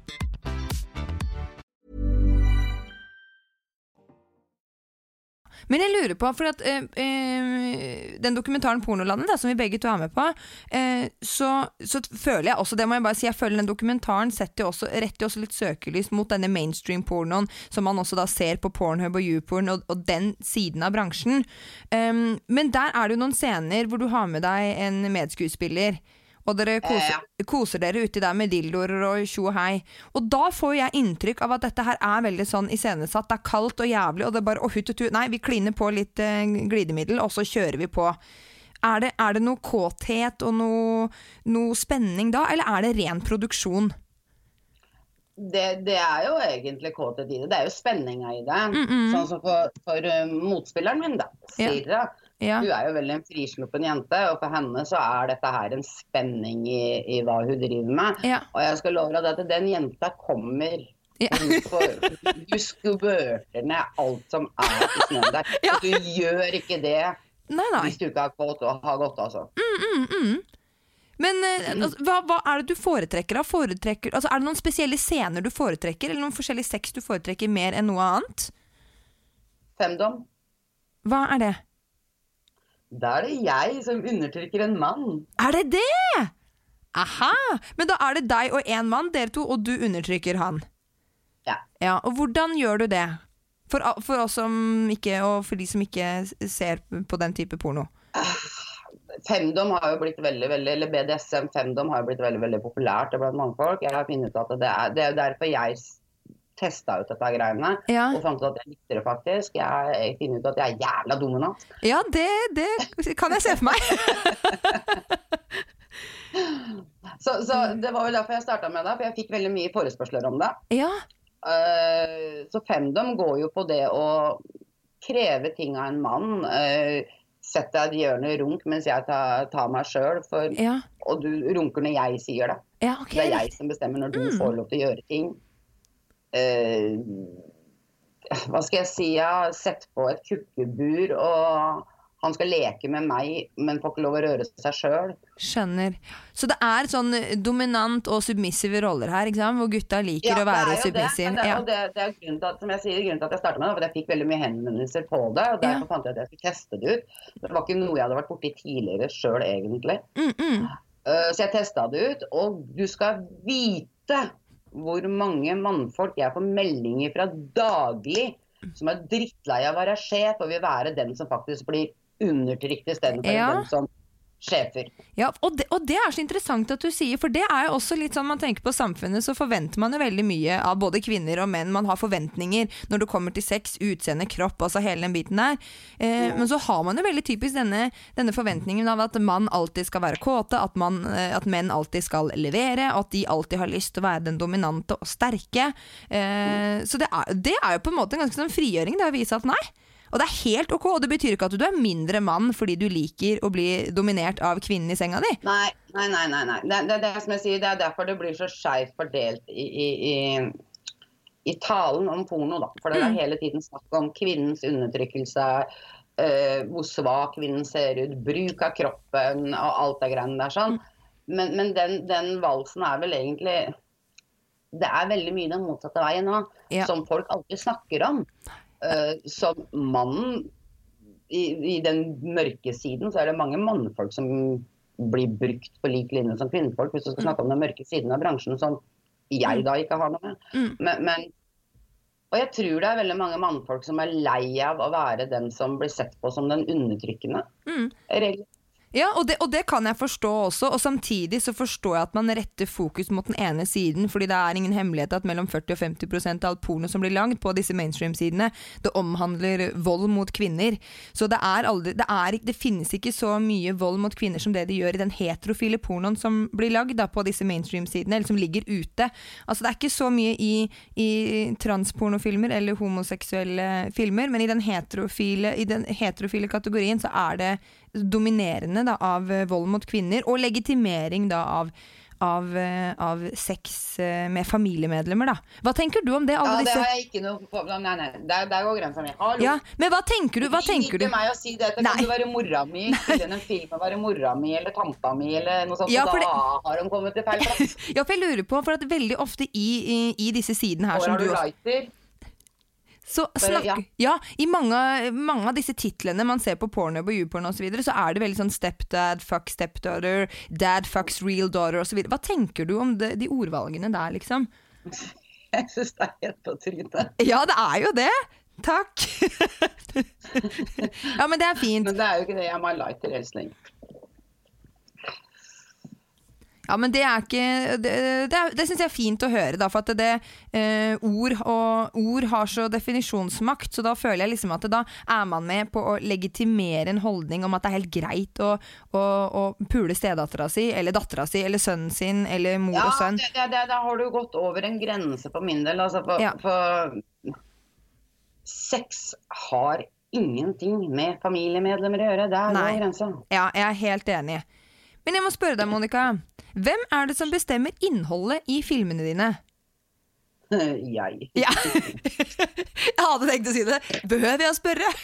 Men jeg lurer på, for at eh, eh, den dokumentaren Pornolandet da, som vi begge to er med på, eh, så, så føler jeg også, det må jeg bare si, jeg føler den dokumentaren setter jo også, retter jo også litt søkelys mot denne mainstream-pornoen, som man også da ser på Pornhub og YouPorn, og, og den siden av bransjen. Um, men der er det jo noen scener hvor du har med deg en medskuespiller, og dere koser, koser dere uti der med dildoer og tjo og hei. Og da får jeg inntrykk av at dette her er veldig sånn iscenesatt. Det er kaldt og jævlig, og det er bare, oh, hutt, hutt, nei, vi kliner på litt eh, glidemiddel, og så kjører vi på. Er det, er det noe kåthet og noe, noe spenning da, eller er det ren produksjon? Det, det er jo egentlig kåthet i det. Det er jo spenninga i det. Mm -mm. Sånn som for, for uh, motspilleren min da, Sira. Ja. Hun er jo veldig en frisluppen jente, og for henne så er dette her en spenning i, i hva hun driver med. Ja. Og jeg skal love deg at den jenta kommer. Ja. Du skvørter ned alt som er i snøen der. Ja. Du gjør ikke det nei, nei. Hvis du ikke har gått, har gått altså. Mm, mm, mm. Men altså, hva, hva er det du foretrekker da? Foretrekker, altså, er det noen spesielle scener du foretrekker, eller noen forskjellige sex du foretrekker mer enn noe annet? Femdom. Hva er det? Da er det jeg som undertrykker en mann. Er det det? Aha! Men da er det deg og en mann, dere to, og du undertrykker han. Ja. Ja, og hvordan gjør du det? For, for oss som ikke, og for de som ikke ser på den type porno. Femdom har jo blitt veldig, veldig, eller B D S M femdom har jo blitt veldig, veldig populært blant mannfolk. Jeg har funnet ut at det er, det er derfor jeg testa ut dette greiene, ja. Og fant ut at jeg likte det faktisk. Jeg, jeg finner ut at jeg er jævla dominant. Ja, det, det kan jeg se for meg. så, så det var jo derfor jeg startet med det, for jeg fikk veldig mye forespørsler om det. Ja. Uh, så femdom går jo på det å kreve ting av en mann. Uh, Sett deg et hjørne runk mens jeg tar, tar meg selv, for, ja. Og du runker når jeg sier det. Ja, okay. Det er jeg som bestemmer når du mm. får lov til å gjøre ting. Uh, hva skal jeg si? Jeg har sett på et kukkebur, og han skal leke med meg, men får ikke lov å røre seg selv. Skjønner. Så det er sånn dominant og submissive roller her, ikke sant? Hvor gutta liker ja, å være submissive. Det. Ja, det, det, det er grunnen til at, som jeg sier, grunnen til at jeg startet med det, for jeg fikk veldig mye henvendelser på det, og derfor ja. Fant jeg at jeg skulle teste det ut. Det var ikke noe jeg hadde vært borti tidligere selv, egentlig. Mm, mm. Uh, så jeg testet det ut, og du skal vite hvor mange mannfolk jeg får meldinger fra daglig som er drittlei av å være sjef og vil være den som faktisk blir undertrykt i stedet for ja. Den som sjefer. Ja, og det, og det er så interessant at du sier, for det er jo også litt sånn man tenker på samfunnet, så forventer man jo veldig mye av både kvinner og menn. Man har forventninger når det kommer til sex, utseende, kropp, altså hele den biten der. Eh, ja. Men så har man jo veldig typisk denne, denne forventningen av at mann alltid skal være kåte, at, man, at menn alltid skal levere, at de alltid har lyst til å være den dominante og sterke. Eh, så det er, det er jo på en måte en ganske sånn frigjøring, det å vise at nei. Og det er helt ok, og det betyr ikke at du er mindre mann fordi du liker å bli dominert av kvinnen i senga di. Nei, nei, nei, nei, nei. Det, det, det, som jeg sier, det er derfor det blir så skjevt fordelt i, i, i, i talen om porno, da. For det er hele tiden snakk om kvinnens undertrykkelse, øh, hvor svak kvinnen ser ut, bruk av kroppen og alt det greiene der sånn. Men, men den, den valsen er vel egentlig, det er veldig mye den motsatte veien nå, ja. Som folk alltid snakker om. Uh, som mannen i, i den mørke siden, så er det mange mannfolk som blir brukt på lik linje som kvinnefolk, hvis du skal snakke om den mørke siden av bransjen som jeg da ikke har noe med. Mm. Men, men, og jeg tror det er veldig mange mannfolk som er lei av å være den som blir sett på som den undertrykkende. Mm. Regel. Ja, og det, og det kan jeg forstå også, og samtidig så forstår jeg at man retter fokus mot den ene siden, fordi det er ingen hemmelighet at mellom førti og femti prosent av alt porno som blir lagd på disse mainstream-sidene, det omhandler vold mot kvinner. Så det er aldri, det, er, det finnes ikke så mye vold mot kvinner som det de gjør i den heterofile pornoen som blir lagd da, på disse mainstream-sidene, eller som ligger ute. Altså det er ikke så mye i, i transpornofilmer eller homoseksuelle filmer, men i den heterofile, i den heterofile kategorien så er det dominerende da, av vold mot kvinner, og legitimering da, av, av, av sex med familiemedlemmer. Da. Hva tenker du om det? Alle ja, det disse... har jeg ikke noe på. Nei, nei, der, der går grensen min. Hallo. Ja, men hva tenker du? Hva tenker du? Ikke meg å si det. Det kan du være mora mi, spille en film og være mora mi, eller tanta mi, eller noe sånt, ja, det... da har de kommet til feil plass. Ja, for jeg lurer på, for at veldig ofte i, i, i disse sidene her Hvor som du også... lighter? Så snakk, ja. ja, i mange, mange av disse titlene man ser på porno og YouPorn og så videre, så er det veldig sånn stepdad, fuck stepdaughter, dad fucks real daughter og så videre. Hva tenker du om det, de ordvalgene der, liksom? Jeg synes det er helt på trynet. Ja, det er jo det. Takk. Ja, men det er fint. Men det er jo ikke det jeg må lighter helst lenger. Ja, men det er ikke det, det, det synes jeg er fint å høre da, for at det eh, ord og ord har så definisjonsmakt, så da føler jeg liksom at det, da er man med på å legitimere en holdning om at det er helt greit å, å, å pule stedattera si, eller dattera si, eller sønnen sin, eller mor ja, og sønn. Ja, da har du gått over en grense på min del, altså for, ja. For sex har ingenting med familiemedlemmer å gjøre. Der går grensa. Ja, jeg er helt enig. Men jeg må spørre deg, Monica. Hvem er det som bestemmer innholdet i filmene dine? Jeg. Ja. Jeg hadde tenkt å si det. Behøver jeg å spørre?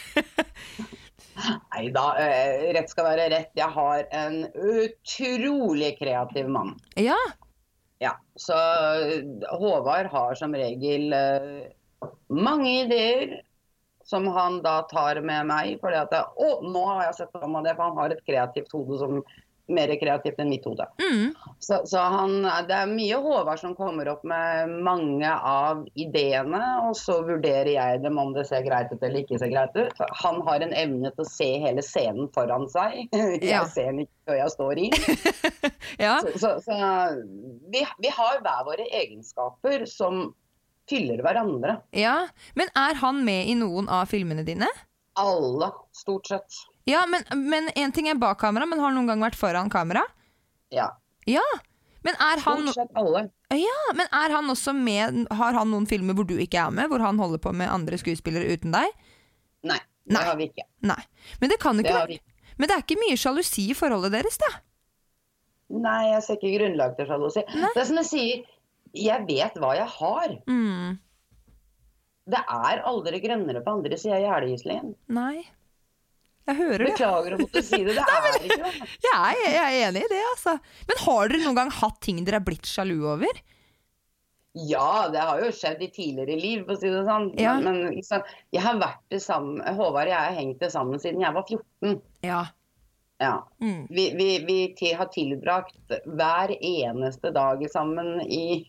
Neida, rett skal være rett. Jeg har en utrolig kreativ mann. Ja. Ja, så Håvard har som regel mange ideer som han da tar med meg, fordi at å, nå har jeg sett om det, for han har et kreativt hode som mer kreativt enn mitt hode. Mm. Så, så han, det er mye Håvard som kommer opp med mange av ideene, og så vurderer jeg dem om det ser greit ut eller ikke ser greit ut. Han har en evne til å se hele scenen foran seg. Jeg ja. ser den ikke før jeg står i. Ja. Så, så, så vi, vi har hver våre egenskaper som fyller hverandre. Ja, men er han med i noen av filmene dine? Alle, stort sett. Ja, men, men en ting er bak kamera, men har noen gang vært foran kamera? Ja. Ja, men er han... Stort sett alle. Ja, men er han også med, har han noen filmer hvor du ikke er med, hvor han holder på med andre skuespillere uten deg? Nei, det Nei. har vi ikke. Nei, men det kan ikke det være... Men det er ikke mye sjalusi i forholdet deres, da? Nei, jeg ser ikke grunnlag til sjalusi. Det er som jeg sier, jeg vet hva jeg har. Mm. Det er aldri grønnere på andre siden av Gjerdegislingen. Nei, jeg hører det. Beklager å måtte si det, det Nei, men, er ikke det. Jeg, jeg er enig i det, altså. Men har dere noen gang hatt ting dere er blitt sjalu over? Ja, det har jo skjedd i tidligere liv, for å si det sånn. Ja. Men liksom, jeg har vært det sammen, Håvard og jeg har hengt det sammen siden jeg var fjorten. Ja. Ja, mm. vi, vi, vi har tilbrakt hver eneste dag sammen i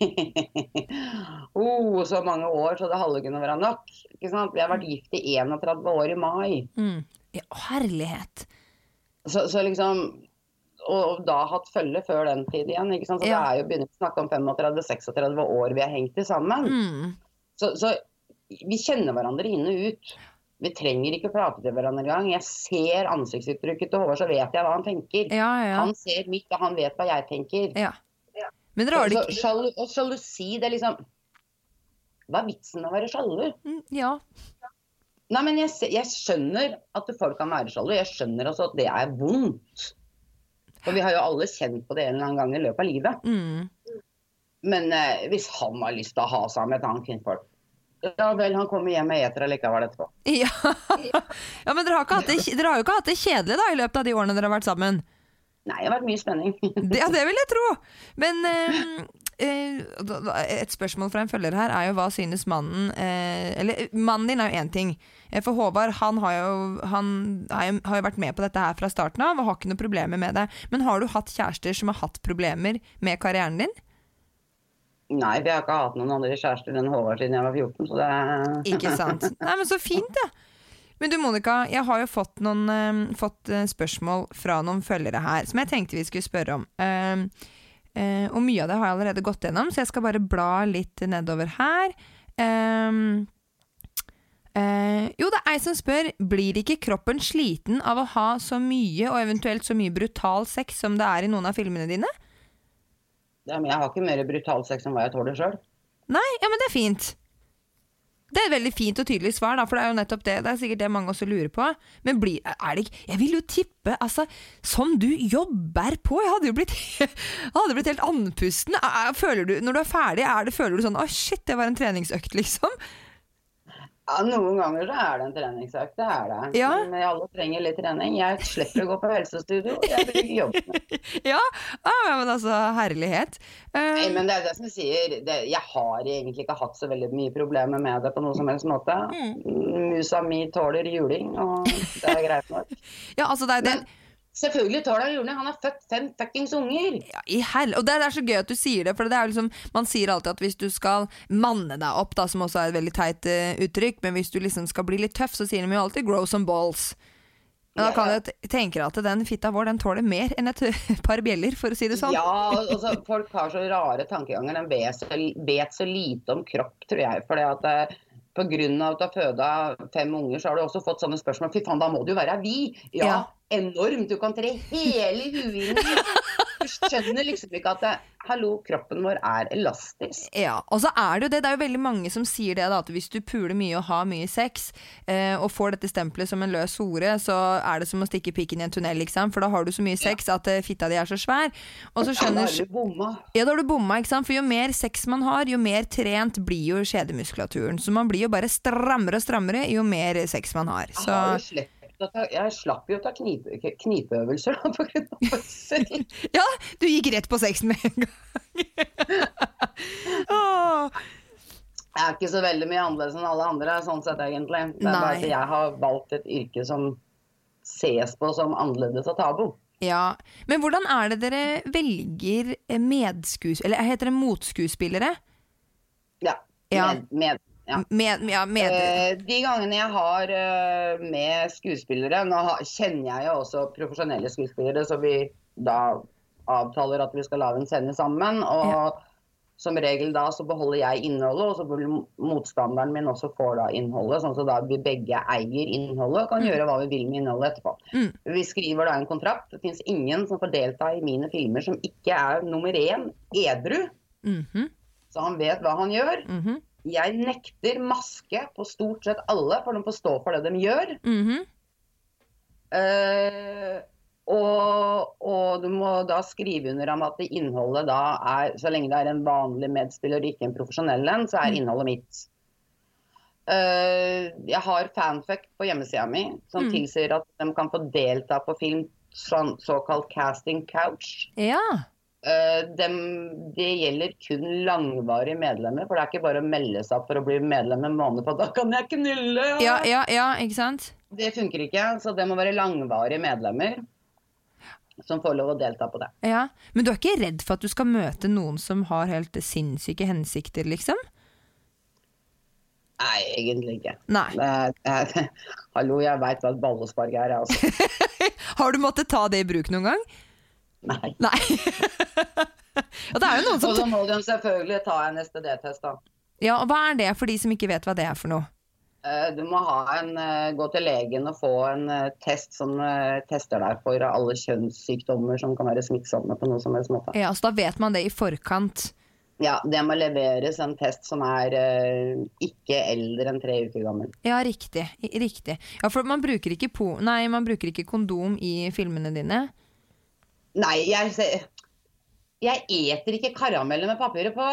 oh, så mange år, så det halve kunne være nok. Ikke sant? Vi har vært gift i trettien år i mai. Mm. Ja, herlighet. Så, så liksom, og da hatt følge før den tid igjen, ikke sant? Så ja. Det er jo begynt å snakke om trettien til seksogtredve år vi har hengt i sammen. Mm. Så, så vi kjenner hverandre inn og ut. Vi trenger ikke prate til hverandre en gang. Jeg ser ansiktsuttrykket til Håvard, så vet jeg hva han tenker. Ja, ja. Han ser mitt, og han vet hva jeg tenker. Ja. Men dere har det ikke... Sjalu, og sjalusi, det er liksom... Hva er vitsen å være sjalu? Mm, ja. Nei, men jeg, jeg skjønner at folk kan være sjalu. Jeg skjønner også at det er vondt. For vi har jo alle kjent på det en eller annen gang i løpet av livet. Mm. Men eh, hvis han har lyst til å ha seg med et annet kvinnfolk, ja vel, han kommer hjem med eter likevel etterpå. Ja, ja men dere har, ikke hatt det, dere har jo ikke hatt det kjedelig da i løpet av de årene dere har vært sammen. Nei, det har vært mye spenning. Ja, det vil jeg tro. Men eh, et spørsmål fra en følger her er jo hva synes mannen eh, eller mannen din er jo en ting. For Håvard, han har jo, han har jo vært med på dette her fra starten av og har ikke noe problemer med det. Men har du hatt kjærester som har hatt problemer med karrieren din? Nei, vi har ikke hatt noen andre kjærester enn Håvard siden jeg var fjorten, så det er... Ikke sant. Nei, men så fint da. Men du, Monica, jeg har jo fått noen um, fått uh, spørsmål fra noen følgere her, som jeg tenkte vi skulle spørre om. Um, uh, og mye av det har jeg allerede gått gjennom, så jeg skal bare bla litt nedover her. Um, uh, jo, det er ei som spør, blir ikke kroppen sliten av å ha så mye, og eventuelt så mye brutal sex som det er i noen av filmene dine? Ja, men jeg har ikke mer brutal sex enn hva jeg tåler selv. Nei, ja, men det er fint. Det er et veldig fint og tydelig svar da, for det er jo nettopp det. Det er sikkert det mange også lurer på. Men blir, er det ikke, jeg vil jo tippe, altså, som du jobber på, jeg hadde jo blitt, jeg hadde blitt helt andpusten. Føler du, når du er ferdig, er det, føler du sånn, åh shit, det var en treningsøkt liksom? Ja, noen ganger så er det en treningsøkt, det er det. Ja. Men alle trenger litt trening. Jeg slipper å gå på helsestudio, jeg vil ikke jobbe med. Ja, ah, men altså, herlighet. Um... Nei, men det er det som jeg sier, det, jeg har egentlig ikke hatt så veldig mye problemer med det på noen som helst måte. Mm. Musa mi tåler juling, og det er greit nok. Ja, altså det er det... Men... Selvfølgelig tåler han juling, han har født fem fuckings unger. Ja, i hell. Og det er, det er så gøy at du sier det, for det er jo liksom, man sier alltid at hvis du skal manne deg opp, da, som også er et veldig teit uh, uttrykk, men hvis du liksom skal bli litt tøff, så sier de jo alltid grow some balls. Men da kan jeg tenke at den fitta vår, den tåler mer enn et par bjeller, for å si det sånn. Ja, og så, folk har så rare tankeganger, de vet så, vet så lite om kropp, tror jeg, for det at... På grunn av at du har født fem unger, så har du også fått sånne spørsmål. Fy faen, da må du jo være vi. Ja, ja, enormt. Du kan tre hele huet inn. Du skjønner liksom ikke at det, hallo, kroppen vår er elastisk. Ja, og så er det jo det, det er jo veldig mange som sier det da, at hvis du puler mye og har mye sex, eh, og får dette stempelet som en løs hore, så er det som å stikke pikken i en tunnel, ikke sant? For da har du så mye sex at uh, fitta di er så svær. Og så skjønner... Da har du bomma. Ja, da har du bomma, ikke sant? For jo mer sex man har, jo mer trent blir jo skjedemuskulaturen. Så man blir jo bare strammere og strammere jo mer sex man har. Så... Jeg har jo slett Jeg slapp jo å ta knipe, knipeøvelser da, på grunn av sex. Ja, du gikk rett på sexen med en gang. Åh. Jeg er ikke så veldig mye annerledes enn alle andre, sånn sett egentlig. Det er bare at jeg har valgt et yrke som ses på som annerledes og tabu. Ja, men hvordan er det dere velger medskues... Eller heter det motskuespillere? Ja, Ja. med... med Ja. Med, ja, med... Eh, de gangene jeg har uh, med skuespillere, nå ha, kjenner jeg jo også profesjonelle skuespillere, så vi da avtaler at vi skal lage en scene sammen, og ja. Som regel da så beholder jeg innholdet, og så vil motstanderen min også få da innholdet, sånn så da vi begge eier innholdet, og kan mm. gjøre hva vi vil med innholdet etterpå. Mm. Vi skriver da en kontrakt, det finnes ingen som får delta i mine filmer som ikke er nummer én edru, mm-hmm. så han vet hva han gjør. Mm-hmm. Jeg nekter maske på stort sett alle, for de får stå for det de gjør. Mm-hmm. Uh, og, og du må da skrive under om at det innholdet da er, så lenge det er en vanlig medspiller og ikke en profesjonell en, så er innholdet mitt. Uh, jeg har fanfic på hjemmesiden min, som mm. tilsier at de kan få delta på film, sånn, såkalt casting couch. Ja. Uh, dem, det gjelder kun langvarige medlemmer, for det er ikke bare å melde seg opp for å bli medlem en måned på, da kan jeg knulle. Ja, ja, ja, ikke sant? Det funker ikke, så det må være langvarige medlemmer som får lov å delta på det. Ja, men du er ikke redd for at du skal møte noen som har helt sinnssyke hensikter, liksom? Nei, egentlig ikke. Nei. Det, det, hallo, jeg vet hva et ballespark er, altså. Har du måttet ta det i bruk noen gang? Nei. Nei. Ja, det er jo noen som... Og så må de selvfølgelig ta en S T D-test da. Ja, og hva er det for de som ikke vet hva det er for noe? Du må ha en, gå til legen og få en test som tester deg for alle kjønnssykdommer som kan være smittsomme på noe som helst måte. Ja, så da vet man det i forkant. Ja, det må leveres en test som er uh, ikke eldre enn tre uker gammel. Ja, riktig, riktig. Ja, for man bruker ikke, po- Nei, man bruker ikke kondom i filmene dine. Nei, jeg, jeg eter ikke karameller med papiret på.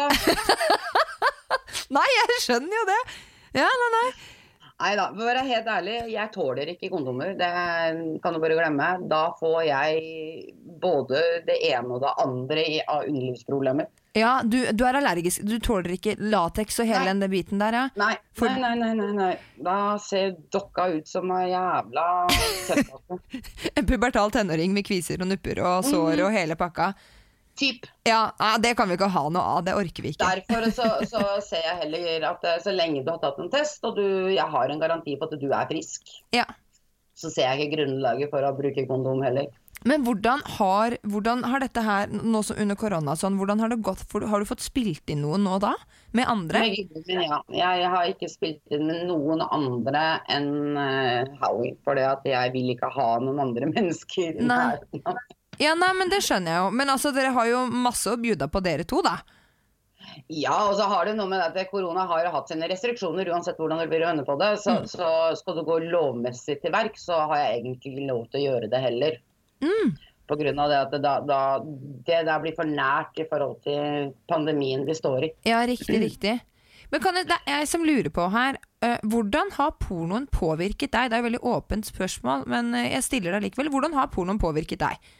Nei, jeg skjønner jo det. Ja, nei, nei. Nei da, for å være helt ærlig, jeg tåler ikke kondomer. Det kan du bare glemme. Da får jeg både det ene og det andre i, av underlivsproblemer. Ja, du, du er allergisk. Du tåler ikke latex og hele den biten der, ja? Nei, for... nei, nei, nei, nei. Da ser dokka ut som en jævla tøffpakke. En pubertal tenåring med kviser og nupper og sår mm. og hele pakka. Typ. Ja, det kan vi ikke ha noe av, det orker vi ikke. Derfor så, så ser jeg heller at så lenge du har tatt en test, og du, jeg har en garanti på at du er frisk, ja. Så ser jeg ikke grunnlaget for å bruke kondom heller. Men hvordan har, hvordan har dette her, nå som under korona, sånn, hvordan har det gått, for, har du fått spilt inn noe nå da, med andre? Men ja, jeg har ikke spilt inn med noen andre enn uh, Howie, for det at jeg vil ikke ha noen andre mennesker her. Ja, nei, men det skjønner jeg jo. Men altså, dere har jo masse å bjuda på dere to, da. Ja, og så har det noe med at korona har jo hatt sine restriksjoner, uansett hvordan du blir rønne på det. Så, mm. så skal du gå lovmessig til verk, så har jeg egentlig ikke lov til å gjøre det heller. Mm. På grunn av det at det, da, da, det der blir for nært i forhold til pandemien vi står i. Ja, riktig, riktig. Men kan jeg, det er jeg som lurer på her, uh, hvordan har pornoen påvirket deg? Det er et veldig åpent spørsmål, men uh, jeg stiller deg likevel. Hvordan har pornoen påvirket deg?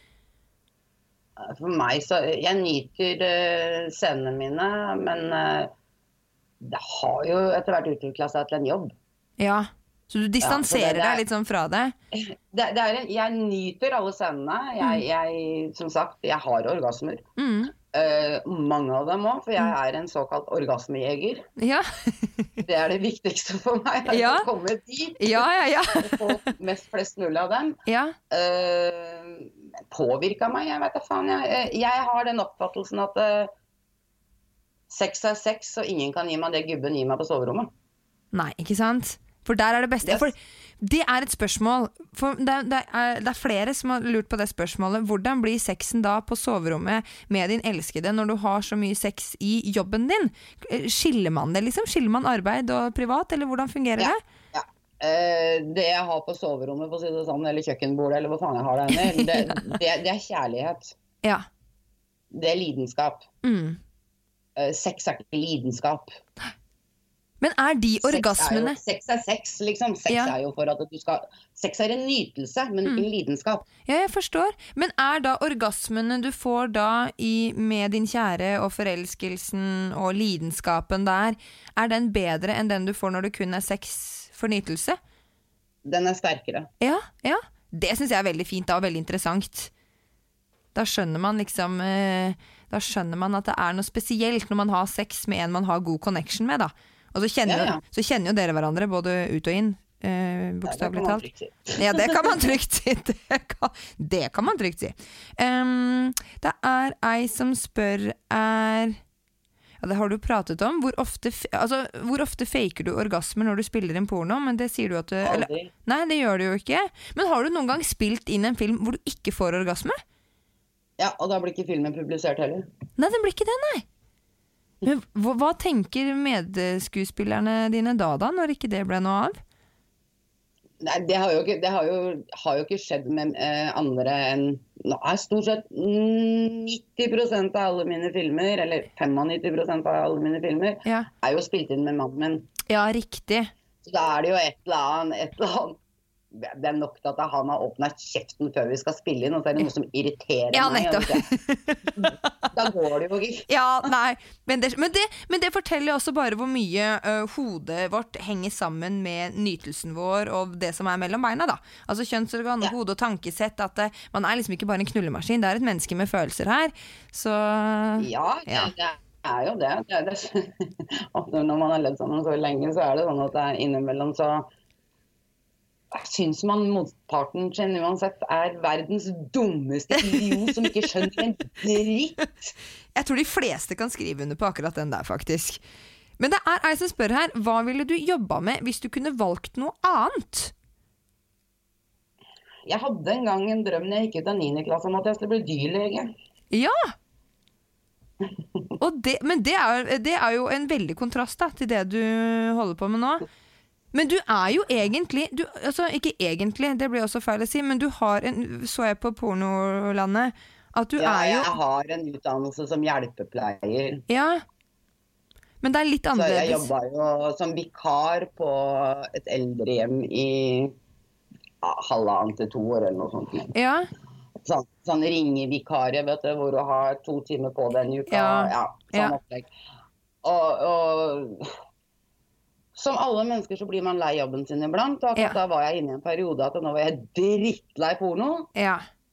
For meg så, jeg nyter uh, scenene mine, men uh, det har jo etter hvert utviklet seg til en jobb. Ja, så du distanserer ja, det, det er, deg litt sånn fra det? det, det er en, jeg nyter alle scenene. Jeg, jeg, som sagt, jeg har orgasmer. Mm. Uh, mange av dem også, for jeg er en såkalt orgasmejeger. Ja. Det er det viktigste for meg, ja. Å komme dit. Ja, ja, ja. Og få mest flest mulig av dem. Ja. Uh, påvirket meg, jeg vet da faen. Jeg, jeg har den oppfattelsen at uh, sex er sex, og ingen kan gi meg det gubben gir meg på soverommet. Nei, ikke sant? For der er det beste. Yes. For, Det er et spørsmål, for det, det, er, det er flere som har lurt på det spørsmålet. Hvordan blir sexen da på soverommet med din elskede når du har så mye sex i jobben din? Skiller man det liksom? Skiller man arbeid og privat, eller hvordan fungerer ja, det? Ja. Uh, det jeg har på soverommet, på å si det sånn, eller kjøkkenbordet, eller hva faen jeg har der inne, det, det, det er kjærlighet. Ja. Det er lidenskap. Mm. Uh, sex er ikke lidenskap. Men er de orgasmene... Sex er, jo, sex er sex, liksom. Sex ja. er jo for at du skal... Sex er en nytelse, men ikke en lidenskap. Ja, jeg forstår. Men er da orgasmene du får da i, med din kjære og forelskelsen og lidenskapen der, er den bedre enn den du får når det kun er sex for nytelse? Den er sterkere. Ja, ja. Det synes jeg er veldig fint da, og veldig interessant. Da skjønner man liksom... Eh, da skjønner man at det er noe spesielt når man har sex med en man har god connection med da. Og så kjenner, ja, ja. så kjenner jo dere hverandre både ut og inn, eh, bokstavelig talt. Ja, det kan man trygt si. Det kan, det kan man trygt si. Um, det er ei som spør er... Ja, det har du pratet om. Hvor ofte, altså, hvor ofte faker du orgasmer når du spiller en porno? Men det sier du at du... Eller, nei, det gjør du jo ikke. Men har du noen gang spilt inn en film hvor du ikke får orgasme? Ja, og da blir ikke filmen publisert heller. Nei, det blir ikke det, nei. Men hva, hva tenker medskuespillerne dine da da, når ikke det ble noe av? Nei, det har jo ikke, det har jo, har jo ikke skjedd med eh, andre enn nå er stort sett nitti prosent av alle mine filmer, eller nittifem prosent av alle mine filmer, ja. er jo spilt inn med mannen min. Ja, riktig. Så da er det jo et eller annet, et eller annet. Det er nok til at han har åpnet kjeften før vi skal spille inn, og så er det noe som irriterer ja, meg. Da går det jo ikke. Ja, nei, men det, men, det, men det forteller også bare hvor mye uh, hodet vårt henger sammen med nytelsen vår og det som er mellom beina da. Altså kjønnsorgan, ja. hode og tankesett, at det, man er liksom ikke bare en knullemaskin, det er et menneske med følelser her. Så... Ja, ja. Det, det er jo det. det, er det. Når man har ledd sammen så lenge, så er det sånn at det er innimellom så... Jeg synes man motparten sin uansett er verdens dummeste idiot som ikke skjønner en dritt. Jeg tror de fleste kan skrive under på akkurat den der faktisk. Men det er ei som spør her, hva ville du jobba med hvis du kunne valgt noe annet? Jeg hadde en gang en drøm når jeg gikk ut av niende klasse om at jeg skulle bli dyrlege. Ja! Og det, men det er, det er jo en veldig kontrast da, til det du holder på med nå. Men du er jo egentlig, du, altså ikke egentlig, det blir også feil å si, men du har en, så jeg på pornolandet, at du ja, er jo... Ja, jeg har en utdannelse som hjelpepleier. Ja, men det er litt annerledes. Så jeg jobbet jo som vikar på et eldrehjem i ja, halvannet til to år eller noe sånt. Ja. Sånn, sånn ringevikarie, vet du, hvor du har to timer på den uka, ja, ja sånn ja. opplegg. Og... og som alle mennesker så blir man lei jobben sin iblant, og ja. da var jeg inne i en periode at nå var jeg drittlei porno. Ja.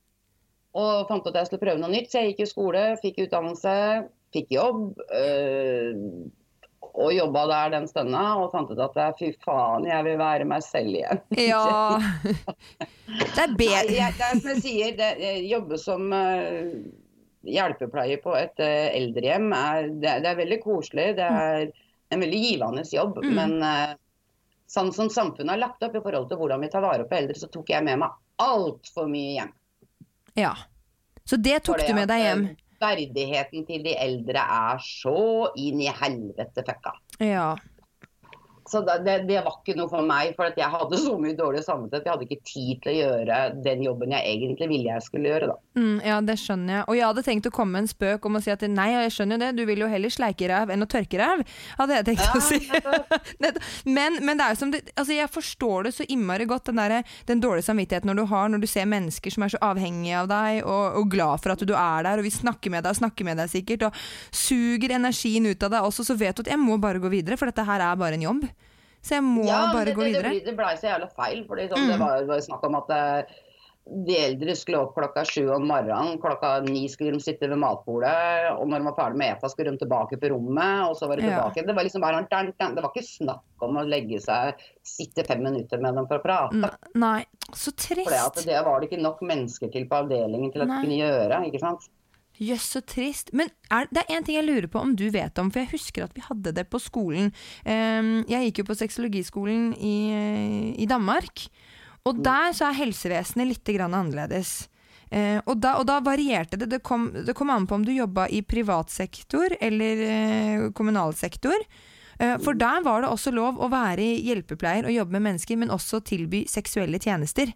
Og fant ut at jeg skulle prøve noe nytt, så jeg gikk i skole, fikk utdannelse, fikk jobb, øh, og jobbet der den stønna, og fant ut at fy faen, jeg vil være meg selv igjen. Ja, det er bedre. Nei, jeg, det er som jeg sier, det, jeg jobber som uh, hjelpepleier på et uh, eldrehjem, er, det, det er veldig koselig, det er en veldig givende jobb, mm. men uh, sånn som samfunnet har lagt opp i forhold til hvordan vi tar vare på eldre, så tok jeg med meg alt for mye hjem. Ja, så det tok Fordi du med deg hjem? At verdigheten til de eldre er så inn i helvete fucka. Ja. Så det, det, det var ikke noe for meg, for at jeg hadde så mye dårlig samvittighet. Jeg hadde ikke tid til å gjøre den jobben jeg egentlig ville jeg skulle gjøre da. Mm, ja, det skjønner jeg. Og jeg hadde tenkt å komme med en spøk om å si at nei, jeg skjønner jo det, du vil jo heller sleike ræv enn å tørke ræv, hadde jeg tenkt ja, å si. men, men det er jo som det, altså jeg forstår det så innmari godt, den, der, den dårlige samvittigheten når du har, når du ser mennesker som er så avhengige av deg, og, og glad for at du er der, og vi snakker med deg, snakker med deg sikkert, og suger energien ut av deg også, så vet du at jeg må bare gå videre, for dette her er bare en jobb. Så jeg må ja, bare det, gå videre. Ja, det, det ble så jævla feil, for sånn, mm. det var, var snakk om at uh, de eldre skulle opp klokka sju om morgenen, klokka ni skulle de sitte ved matbordet, og når de var ferdig med eta skulle de tilbake på rommet, og så var de tilbake. Ja. Det var liksom bare, det var ikke snakk om å legge seg, sitte fem minutter med dem for å prate. Nei, så trist. For det var det ikke nok mennesker til på avdelingen til å kunne gjøre, ikke sant? Jøss, så trist. Men er, det er en ting jeg lurer på om du vet om, for jeg husker at vi hadde det på skolen. Um, jeg gikk jo på sexologiskolen i, i Danmark, og der så er helsevesenet litt grann annerledes. Uh, og, da, og da varierte det. Det kom, det kom an på om du jobbet i privatsektor eller uh, kommunalsektor. Uh, for der var det også lov å være hjelpepleier og jobbe med mennesker, men også tilby seksuelle tjenester.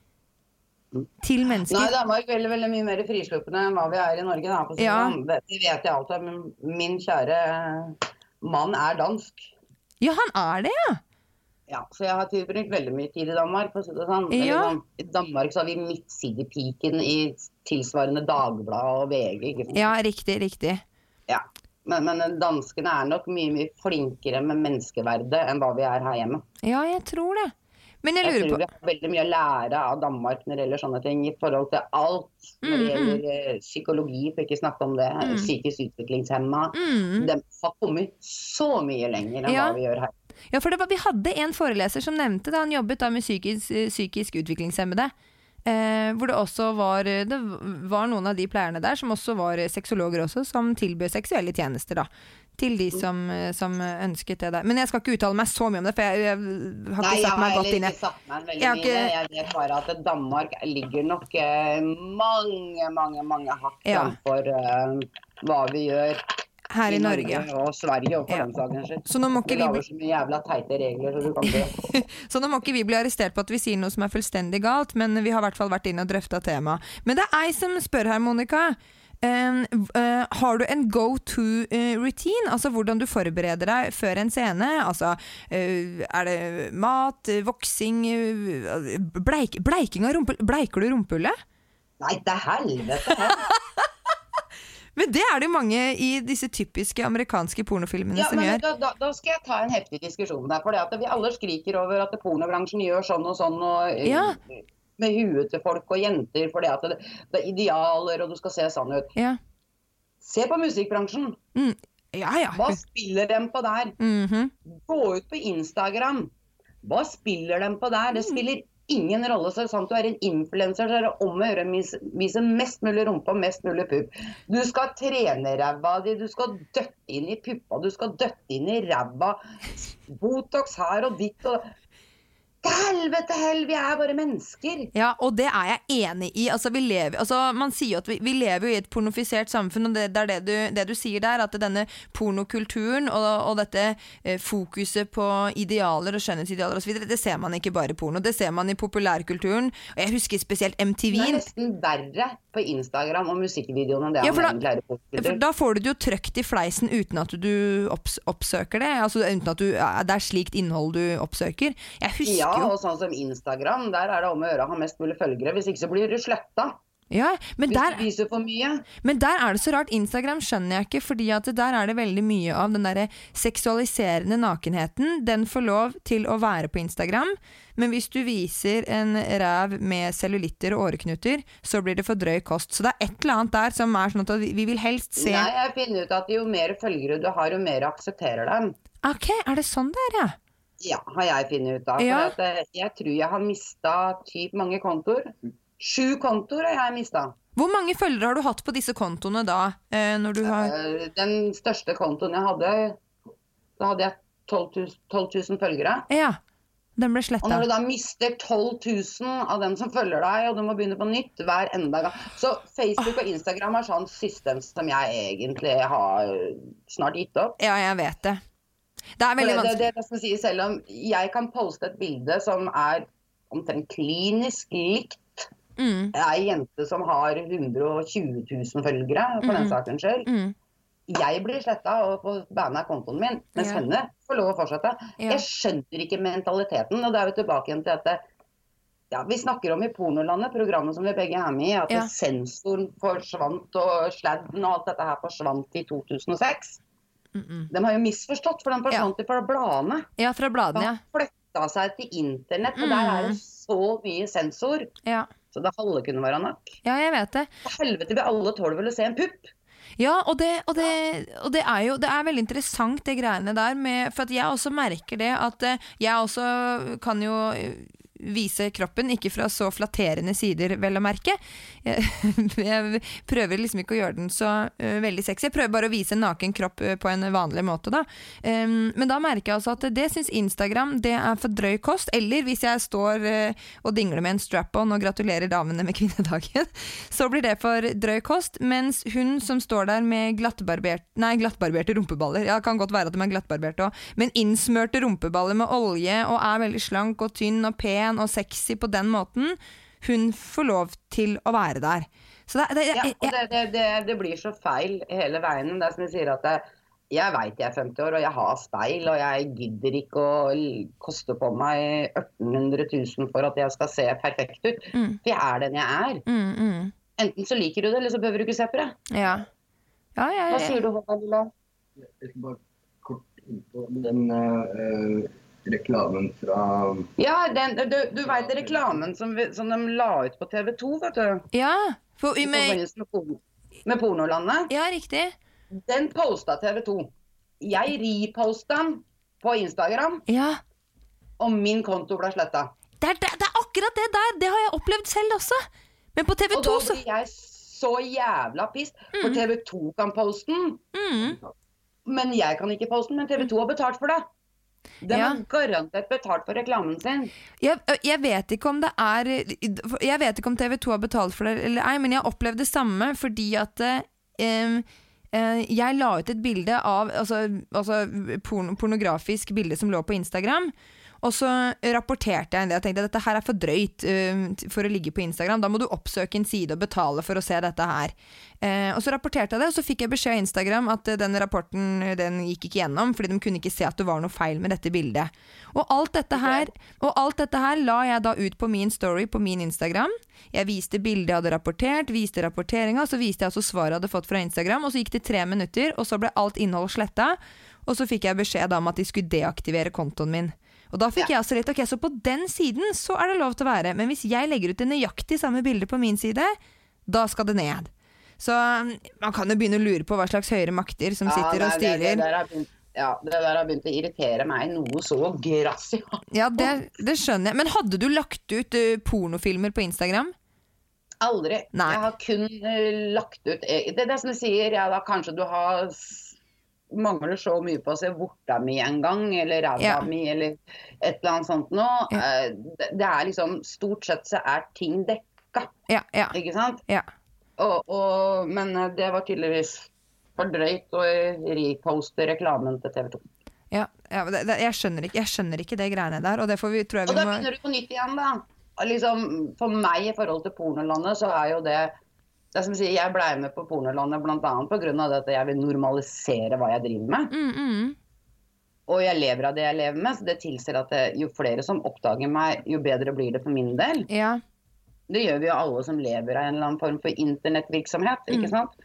Til mennesker. Nei, Danmark er veldig, veldig mye mer frisluppende enn hva vi er i Norge. Da, på ja. Det vet jeg alt om. Min kjære mann er dansk. Ja, han er det, ja. Ja, så jeg har tilbrukt veldig mye tid i Danmark. For sånn. Ja. I Danmark så har vi midtsidepiken i tilsvarende Dagblad og V G. Ikke sant? Ja, riktig, riktig. Ja, men, men danskene er nok mye, mye flinkere med menneskeverdet enn hva vi er her hjemme. Ja, jeg tror det. Men jeg, jeg lurer tror på... vi har veldig mye å lære av Danmark når det gjelder sånne ting i forhold til alt når det gjelder mm, psykologi, for ikke snakke om det, mm. psykisk utviklingshemma. Mm. De har kommet så mye lenger enn ja. Hva vi gjør her. Ja, for det var, vi hadde en foreleser som nevnte da han jobbet da med psykisk, psykisk utviklingshemmede, eh, hvor det også var, det var noen av de pleierne der som også var sexologer også, som tilbød seksuelle tjenester da. Til de som, som ønsket det der. Men jeg skal ikke uttale meg så mye om det, for jeg, jeg har ikke Nei, satt meg godt inne. Nei, jeg har ikke satt meg veldig mye. Ikke... Jeg vet bare at Danmark ligger nok mange, mange, mange hakk ja. Framfor uh, hva vi gjør her i, i Norge. Norge og Sverige og for ja. Den saken skyld. Så nå må ikke vi lager så mye jævla teite regler, så du kan ikke... Så nå må ikke vi bli arrestert på at vi sier noe som er fullstendig galt, men vi har i hvert fall vært inne og drøftet tema. Men det er jeg som spør her, Monica. Um, uh, har du en go-to-routine? Uh, altså hvordan du forbereder deg før en scene? Altså, uh, er det mat, voksing, uh, bleik, bleiking av rumpe... Bleiker du rumpehullet? Nei, det er helvete! Men det er det jo mange i disse typiske amerikanske pornofilmene ja, som men, gjør. Da, da, da skal jeg ta en heftig diskusjon der, for det at vi alle skriker over at pornobransjen gjør sånn og sånn, og... Ja. Med huet til folk og jenter, for det at det, det er idealer, og du skal se sånn ut. Ja. Se på musikkbransjen. Mm. Ja, ja. Hva spiller de på der? Mm-hmm. Gå ut på Instagram. Hva spiller de på der? Det spiller ingen rolle, så sant du er en influencer, så er det om å gjøre vise mest mulig rumpe og mest mulig pupp. Du skal trene ræva di, du skal døtte inn i puppa, du skal døtte inn i ræva. Botox her og ditt og... Helvete hell, vi er bare mennesker. Ja, og det er jeg enig i. Altså, vi lever, altså, man sier jo at vi, vi lever jo i et pornofisert samfunn, og det, det er det du, det du sier der, at denne pornokulturen og, og dette eh, fokuset på idealer og skjønnhetsidealer og så videre, det ser man ikke bare i porno, det ser man i populærkulturen, og jeg husker spesielt M T V. Det er nesten verre på Instagram og musikkvideoene enn det ja, han egentlig er i pornokultur. For da får du det jo trøkt i fleisen uten at du opps, oppsøker det, altså uten at du, det er slikt innhold du oppsøker. Jeg husker ja, og sånn som Instagram, der er det om å gjøre å ha mest mulig følgere, hvis ikke så blir du slettet. Ja, men hvis der, du viser for mye. Men der er det så rart, Instagram skjønner jeg ikke, fordi at der er det veldig mye av den der seksualiserende nakenheten, den får lov til å være på Instagram, men hvis du viser en ræv med cellulitter og åreknuter, så blir det for drøy kost. Så det er et eller annet der som er sånn at vi vil helst se... Nei, jeg finner ut at jo mer følgere du har, jo mer aksepterer dem. Ok, er det sånn der, ja? Ja, har jeg finnet ut av. Ja. For at jeg tror jeg har mistet typ mange kontoer. Sju kontoer har jeg mistet. Hvor mange følgere har du hatt på disse kontoene da? Eh, når du har... Den største kontoen jeg hadde, da hadde jeg tolv tusen følgere. Ja, den ble slettet. Og når du da mister tolv tusen av dem som følger deg, og du må begynne på nytt hver enda gang. Så Facebook og Instagram er sånn system som jeg egentlig har snart gitt opp. Ja, jeg vet det. Det er veldig vanskelig. Det, det, det skal si, selv om jeg kan poste et bilde som er omtrent klinisk likt. Mm. Jeg er en jente som har hundre og tjue tusen følgere, på mm. den saken selv. Mm. Jeg blir slettet og får banna kontoen min, mens ja. Henne får lov å fortsette. Ja. Jeg skjønner ikke mentaliteten, og det er jo tilbake igjen til at det, ja, vi snakker om i pornolandet, programmet som vi begge er med i, at ja. Sensoren forsvant og sladden og alt dette her forsvant i to tusen og seks. Mm-mm. De har jo misforstått, for de forsvant ja. Fra bladene. Ja, fra bladene, ja. De flyttet seg til internett, og mm. der er det så mye sensor. Ja. Så det halve kunne være nok. Ja, jeg vet det. For helvete, vi alle tåler vel å se en pupp. Ja, og det, og det, og det er jo det er veldig interessant det greiene der med, for at jeg også merker det at jeg også kan jo vise kroppen, ikke fra så flatterende sider, vel å merke. Jeg, jeg prøver liksom ikke å gjøre den så uh, veldig sexy. Jeg prøver bare å vise en naken kropp uh, på en vanlig måte da. Um, men da merker jeg altså at det synes Instagram det er for drøy kost, eller hvis jeg står uh, og dingler med en strap-on og gratulerer damene med kvinnedagen, så blir det for drøy kost, mens hun som står der med glattbarbert, nei, glattbarberte rumpeballer, ja, det kan godt være at de er glattbarberte også, men innsmørte rumpeballer med olje og er veldig slank og tynn og pen og sexy på den måten, hun får lov til å være der. Så det, det, ja, jeg, og det, det, det, det blir så feil hele veien. Det er som jeg sier at det, jeg vet jeg er femti år, og jeg har speil, og jeg gidder ikke å koste på meg ørten hundre tusen for at jeg skal se perfekt ut. Mm. For jeg er den jeg er. Mm, mm. Enten så liker du det, eller så behøver du ikke se på det. Ja. Ja, ja, ja. Hva sier du, Håvard Lilla? Jeg skal bare kort inn på den uh, reklamen fra... Ja, den, du, du vet reklamen som, vi, som de la ut på T V to, vet du? Ja. For, I forbindelse med, porno, med pornolandet. Ja, riktig. Den postet T V to. Jeg repostet den på Instagram, ja. Og min konto ble slettet. Det er, det, det er akkurat det der, det har jeg opplevd selv også. Men på T V to så... Og da blir jeg så jævla pist, for mm. T V to kan poste den. Mm. Men jeg kan ikke poste den, men T V to har betalt for det. Den ja. Har garantert betalt for reklamen sin. Jeg, jeg vet ikke om det er Jeg vet ikke om T V to har betalt for det eller ei, men jeg opplevde det samme fordi at eh, eh, jeg la ut et bilde av altså, altså porno, pornografisk bilde som lå på Instagram. Og så rapporterte jeg en del. Jeg tenkte at dette her er for drøyt uh, for å ligge på Instagram. Da må du oppsøke en side og betale for å se dette her. Uh, og så rapporterte jeg det, og så fikk jeg beskjed av Instagram at uh, den rapporten den gikk ikke gjennom, fordi de kunne ikke se at det var noe feil med dette bildet. Og alt dette her, og alt dette her la jeg da ut på min story på min Instagram. Jeg viste bildet jeg hadde rapportert, viste rapporteringen, så viste jeg altså svaret jeg hadde fått fra Instagram, og så gikk det tre minutter, og så ble alt innhold slettet, og så fikk jeg beskjed om at de skulle deaktivere kontoen min. Og da fikk ja. Jeg også litt, ok, så på den siden så er det lov til å være, men hvis jeg legger ut en nøyaktig samme bilde på min side, da skal det ned. Så man kan jo begynne å lure på hva slags høyere makter som ja, sitter og styrer. Det, det, der begynt, ja, det der har begynt å irritere meg noe så grassig. Ja, det, det skjønner jeg. Men hadde du lagt ut uh, pornofilmer på Instagram? Aldri. Nei. Jeg har kun uh, lagt ut, det er det som jeg sier, ja da kanskje du har... mangler så mye på å se vorta mi en gang, eller ræva ja. Mi, eller et eller annet sånt nå. Ja. Det, det er liksom, stort sett så er ting dekka. Ja, ja. Ikke sant? Ja. Og, og, men det var tydeligvis for drøyt å reposte reklamen til T V to. Ja, ja det, det, jeg, skjønner ikke, jeg skjønner ikke det greiene der, og det får vi, tror jeg vi må... Og da må... begynner du på nytt igjen da. Liksom, for meg i forhold til pornolandet så er jo det Det er som å si, jeg ble med på pornolandet blant annet på grunn av at jeg vil normalisere hva jeg driver med. Mm, mm. Og jeg lever av det jeg lever med, så det tilser at det, jo flere som oppdager meg, jo bedre blir det for min del. Ja. Det gjør vi jo alle som lever av en eller annen form for internettvirksomhet, mm. ikke sant?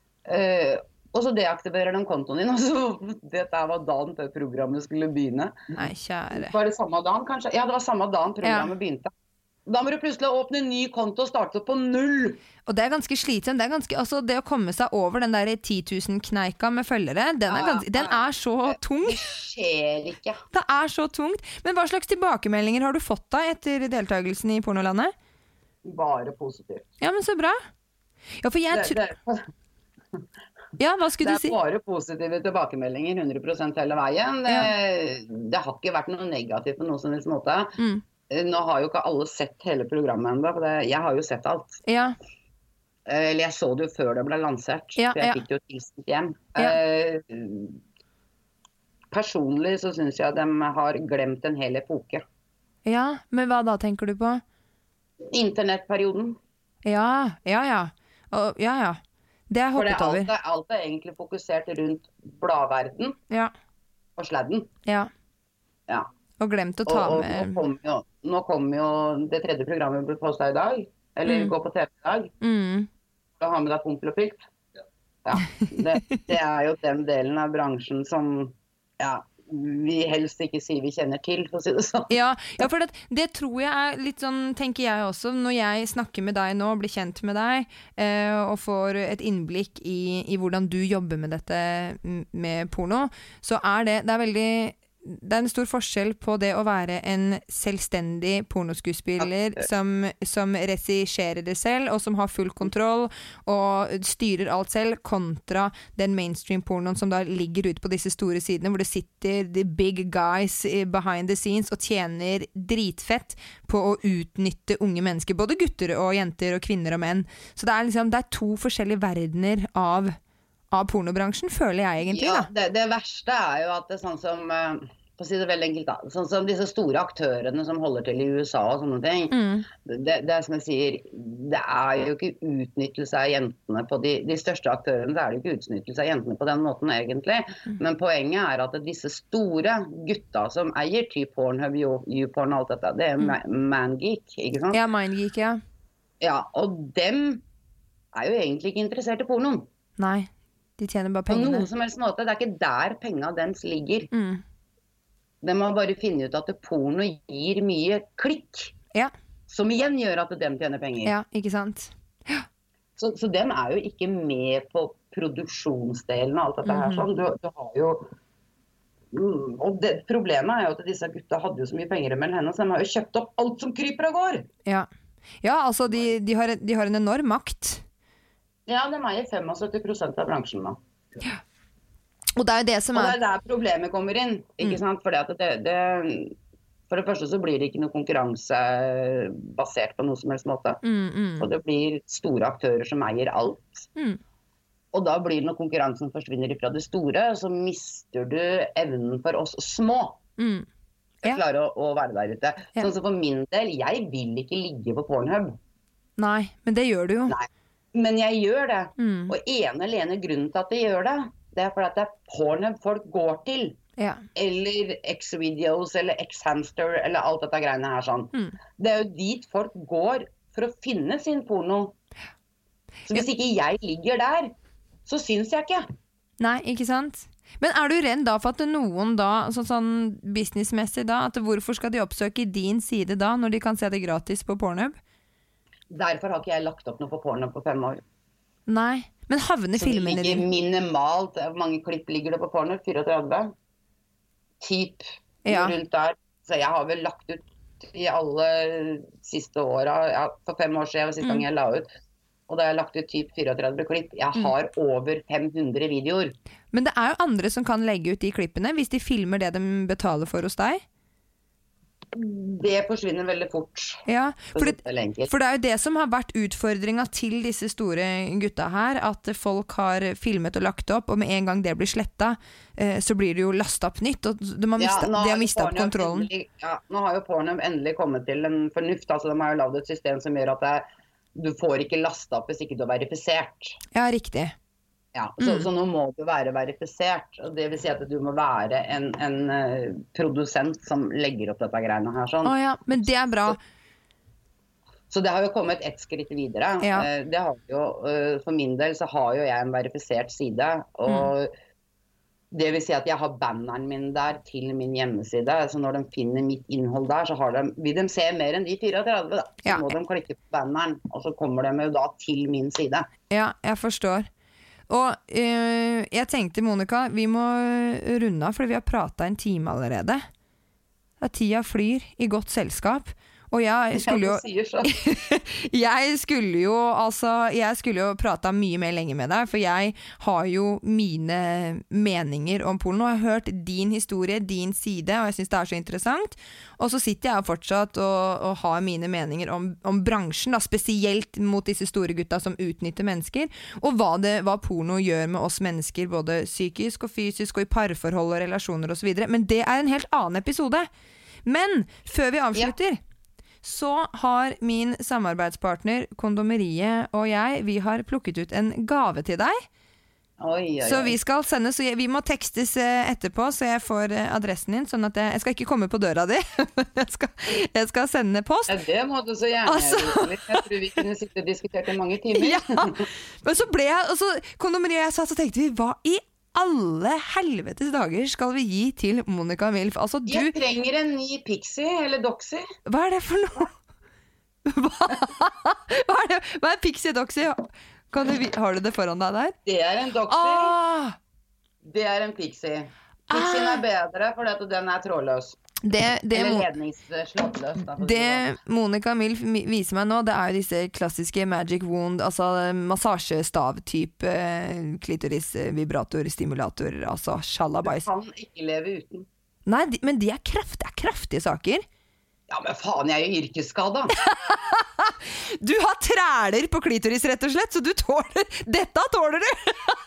Uh, og så deaktiverer de kontoen din, og så dette var dagen før programmet skulle begynne. Nei, kjære. Var det samme dagen kanskje? Ja, det var samme dagen programmet ja. Begynte. Da må du plutselig åpne en ny konto og starte på null. Og det er ganske slitsomt. Det er ganske, altså det å komme seg over den der ti tusen kneika med følgere, den er, ganske, den er så tung. Det skjer ikke. Det er så tungt. Men hva slags tilbakemeldinger har du fått da etter deltakelsen i pornolandet? Bare positivt. Ja, men så bra. Ja, for jeg... Det, det, ja, hva skulle du si? Det er bare positive tilbakemeldinger hundre prosent hele veien. Det, ja. Det har ikke vært noe negativt på noen som helst måte. Mm. Nå har jo ikke alle sett hele programmet enda, for det, jeg har jo sett alt. Ja. Eller jeg så det jo før det ble lansert, ja, for jeg ja. fikk det jo tilsendt hjem. Ja. Eh, personlig så synes jeg at de har glemt en hel epoke. Ja, men hva da tenker du på? Internettperioden. Ja, ja, ja. Og, ja, ja. Det er hoppet for det, over. Alt er, alt er egentlig fokusert rundt bladverden ja. Og sladden. Ja. Ja. Og glemt å ta og, og, med... Nå kommer jo, nå kom jo det tredje programmet ble postet i dag, eller mm. går på T V i dag. Mm. Og ha med deg Pompel og Pilt. Ja. Ja, det, det er jo den delen av bransjen som ja, vi helst ikke sier vi kjenner til, for å si det sånn. Ja, ja for det, det tror jeg er litt sånn, tenker jeg også, når jeg snakker med deg nå, blir kjent med deg, eh, og får et innblikk i, i hvordan du jobber med dette med porno, så er det, det er veldig... det er en stor forskjell på det å være en selvstendig pornoskuespiller som, som regisserer det selv, og som har full kontroll og styrer alt selv, kontra den mainstream-pornoen som da ligger ute på disse store sidene, hvor det sitter the big guys behind the scenes og tjener dritfett på å utnytte unge mennesker, både gutter og jenter og kvinner og menn. Så det er liksom, det er to forskjellige verdener av av pornobransjen, føler jeg egentlig. Ja, da. Det, det verste er jo at det er sånn som, for å si det veldig enkelt da, sånn som disse store aktørene som holder til i U S A og sånne ting, mm. det, det er som jeg sier, det er jo ikke utnyttelse av jentene på de, de største aktørene, så er det jo ikke utnyttelse av jentene på den måten egentlig, mm. men poenget er at disse store gutta som eier typ Pornhub, YouPorn og alt dette, det er mm. ManGeek, ikke sant? Ja, MindGeek, ja. Ja, og dem er jo egentlig ikke interessert i pornoen. Nei. De tjener bare pengene. På pengene. noen som helst måte. Det er ikke der pengene deres ligger. Mm. De må bare finne ut at porno gir mye klikk. Ja. Som igjen gjør at de tjener penger. Ja, ikke sant? Ja. Så, så dem er jo ikke med på produksjonsdelen og alt dette her. Sånn. Du, du har jo... Mm, og det, problemet er jo at disse gutta hadde jo så mye penger mellom henne, så de har jo kjøpt opp alt som kryper og går. Ja, ja altså de, de, har, de har en enorm makt. Ja, de eier syttifem prosent av bransjen nå. Ja. Og det er jo det som er... Og det er der problemet kommer inn, ikke mm. sant? Fordi at det, det, for det første så blir det ikke noe konkurranse basert på noe som helst måte. Mm, mm. Og det blir store aktører som eier alt. Mm. Og da blir det når konkurransen forsvinner fra det store, så mister du evnen for oss små. Mm. Ja. Klare å, å være der ute. Ja. Sånn som for min del, jeg vil ikke ligge på Pornhub. Nei, men det gjør du jo. Nei. Men jeg gjør det, mm. og ene alene grunnen til at jeg gjør det, det er fordi at det er Pornhub folk går til, ja. Eller X-Videos, eller X-Hamster, eller alt dette greiene her sånn. Mm. Det er jo dit folk går for å finne sin porno. Så hvis ikke jeg ligger der, så syns jeg ikke. Nei, ikke sant? Men er du redd da for at noen da, så, sånn businessmessig da, at hvorfor skal de oppsøke din side da, når de kan se det gratis på Pornhub? Derfor har ikke jeg lagt opp noe på Pornhub på fem år. Nei, men havner filmene dine? Så det ligger minimalt, hvor mange klipp ligger det på Pornhub? tretifire? Typ ja. Rundt der. Så jeg har vel lagt ut i alle siste åra, ja, for fem år siden, siste gang jeg la ut. Og da har jeg lagt ut typ tretifire klipp. Jeg har mm. over fem hundre videoer. Men det er jo andre som kan legge ut de klippene, hvis de filmer det de betaler for hos deg? Det forsvinner veldig fort. Ja, for det, for det er jo det som har vært utfordringen til disse store gutta her, at folk har filmet og lagt opp, og med en gang det blir slettet, eh, så blir det jo lastet opp nytt, og de har mistet, ja, de har mistet opp kontrollen. Endelig, ja, nå har jo Pornhub endelig kommet til en fornuft, altså de har jo lavet et system som gjør at det, du får ikke lastet opp hvis ikke du er verifisert. Ja, riktig. Ja, så, mm. så nå må du være verifisert, og det vil si at du må være en, en uh, produsent som legger opp dette greiene her. Sånn. Å ja, men det er bra. Så, så det har jo kommet ett skritt videre. Ja. Uh, det har jo, uh, for min del så har jo jeg en verifisert side, og mm. det vil si at jeg har banneren min der til min hjemmeside, så når de finner mitt innhold der, så har de, vil de se mer enn de tretifire da. Så ja. Må de klikke på banneren, og så kommer de jo da til min side. Ja, jeg forstår. Og øh, jeg tenkte, Monica, vi må runde av, fordi vi har pratet en time allerede. Da tida flyr i godt selskap. Og jeg skulle jo jeg skulle jo altså jeg skulle jo prate mye mer lenge med deg, for jeg har jo mine meninger om porno, og jeg har hørt din historie, din side, og jeg synes det er så interessant. Og så sitter jeg fortsatt og, og har mine meninger om, om bransjen, da, spesielt mot disse store gutta som utnytter mennesker, og hva, det, hva porno gjør med oss mennesker, både psykisk og fysisk, og i parforhold og relasjoner og så videre. Men det er en helt annen episode. Men før vi avslutter, ja. Så har min samarbeidspartner Kondomeriet og jeg, vi har plukket ut en gave til deg. Oi, oi, oi. Så vi skal sende, så jeg, vi må tekstes etterpå, så jeg får adressen din, sånn at jeg, jeg skal ikke komme på døra di, jeg skal, jeg skal sende post. Ja, det må du så gjerne. Altså. Jeg tror vi kunne sitte og diskutert i mange timer. Ja, men så ble jeg, og så Kondomeriet og jeg satt og tenkte vi, hva i alle helvetes dager skal vi gi til Monica Milf? Altså, du... Jeg trenger en ny Pixie, eller Doxy. Hva er det for noe? Hva, hva er det? Hva er Pixie Doxy? Kan du, har du det foran deg der? Det er en Doxy. Ah! Det er en Pixie. Pixien er bedre, fordi at den er trådløs. Det, det, Eller ledningsslåttløs. det Monica Milf viser meg nå, det er jo disse klassiske magic wound, altså massasjestav-type klitoris, vibrator, stimulator, altså shalabais. Du kan ikke leve uten. Nei, de, men de er, kraft, det er kraftige saker. Ja, men faen, jeg er jo yrkesskada. Du har træler på klitoris, rett og slett, så du tåler, dette tåler du.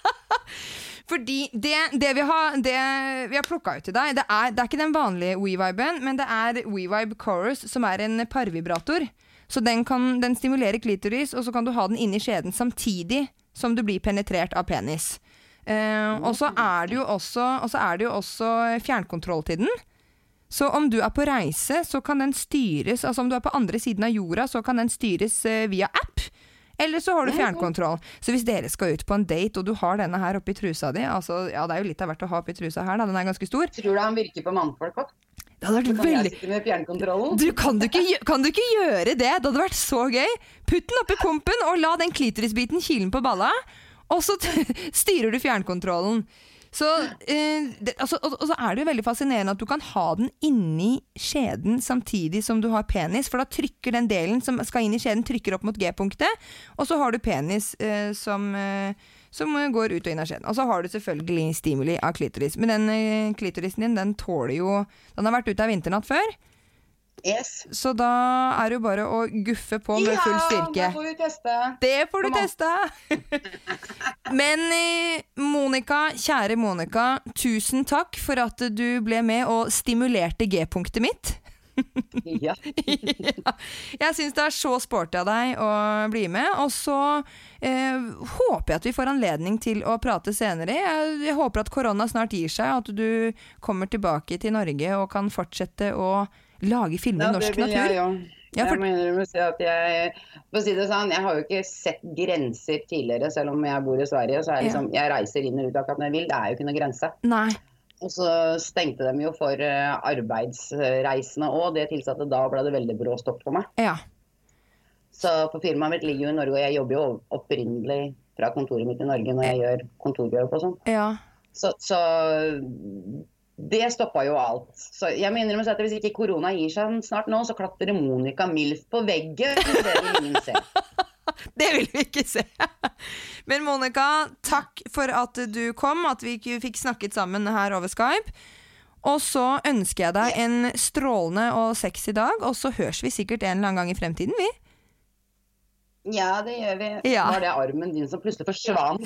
Fordi det, det, vi har, det vi har plukket ut til deg, det er, det er ikke den vanlige WeViben, men det er WeVibe Chorus, som er en parvibrator. Så den, kan, den stimulerer klitoris, og så kan du ha den inne i skjeden samtidig som du blir penetrert av penis. Uh, og så er det jo også, og så er det jo også fjernkontroll til den. Så om du er på reise, så kan den styres, altså om du er på andre siden av jorda, så kan den styres uh, via app. Eller så har du fjernkontroll. Så hvis dere skal ut på en date, og du har denne her oppi trusa di, altså, ja, det er jo litt av hvert å ha oppi trusa her, da, den er ganske stor. Tror du han virker på mannfolk også? Det hadde vært veldig... Kan jeg med fjernkontrollen? Du, kan du, ikke, kan du ikke gjøre det? Det hadde vært så gøy. Putt den oppi pumpen, og la den klitorisbiten kilen på balla, og så styrer du fjernkontrollen. Så, eh, det, altså, og, og så er det jo veldig fascinerende at du kan ha den inni skjeden samtidig som du har penis, for da trykker den delen som skal inn i skjeden trykker opp mot G-punktet, og så har du penis eh, som, eh, som går ut og inn av skjeden. Og så har du selvfølgelig stimuli av klitoris. Men den eh, klitorisen din, den tåler jo, den har vært ute av vinternatt før. Yes. Så da er det jo bare å guffe på med full styrke. Ja, det får vi teste. Det får du teste. Men eh, Monica, kjære Monica, tusen takk for at du ble med og stimulerte G-punktet mitt. Ja. Ja. Jeg synes det er så sporty av deg å bli med. Og så eh, håper jeg at vi får anledning til å prate senere. Jeg, jeg håper at korona snart gir seg, at du kommer tilbake til Norge og kan fortsette å lage filmer i norsk natur. Jeg, ja, for... jeg mener å si at jeg, for å si det sånn, jeg har jo ikke sett grenser tidligere, selv om jeg bor i Sverige, så er liksom, jeg reiser inn og ut akkurat når jeg vil, det er jo ikke noe grense. Nei. Og så stengte de jo for arbeidsreisene også, det tilsatte da ble det veldig brå stopp for meg. Ja. Så for firmaet mitt ligger jo i Norge, og jeg jobber jo opprinnelig fra kontoret mitt i Norge når jeg gjør kontorjobb og sånn. Ja. Så, så det stoppet jo alt. Så jeg mener med at hvis ikke korona gir seg snart nå, så klatrer Monica Milf på veggen. Det vil ingen se. Det vil vi ikke se. Men Monica, takk for at du kom, at vi fikk snakket sammen her over Skype. Og så ønsker jeg deg en strålende og sexy dag, og så høres vi sikkert en eller annen gang i fremtiden, vi. Ja, det gjør vi. Ja. Var det armen din som plutselig forsvant?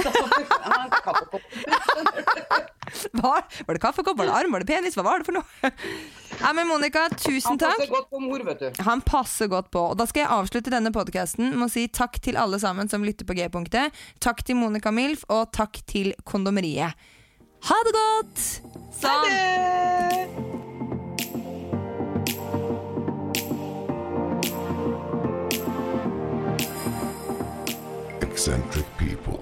Var, var det kaffekopp, var det arm, var det penis, hva var det for noe? Ja, men Monica, tusen takk. Han passer godt på mor, vet du. Han passer godt på, og da skal jeg avslutte denne podcasten med å si takk til alle sammen som lytter på G-punktet. Takk til Monica Milf, og takk til Kondomeriet. Ha det godt! Sånn. Ha det! Eccentric people.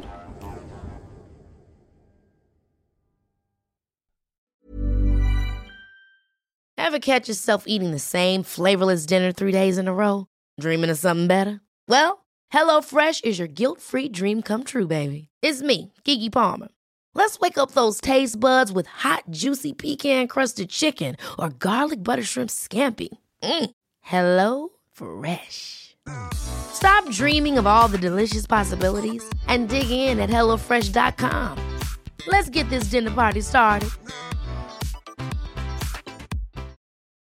Ever catch yourself eating the same flavorless dinner three days in a row? Dreaming of something better? Well, HelloFresh is your guilt-free dream come true, baby. It's me, Keke Palmer. Let's wake up those taste buds with hot, juicy pecan-crusted chicken or garlic butter shrimp scampi. Mm. Hello Fresh. Stop dreaming of all the delicious possibilities and dig in at hello fresh dot com. Let's get this dinner party started.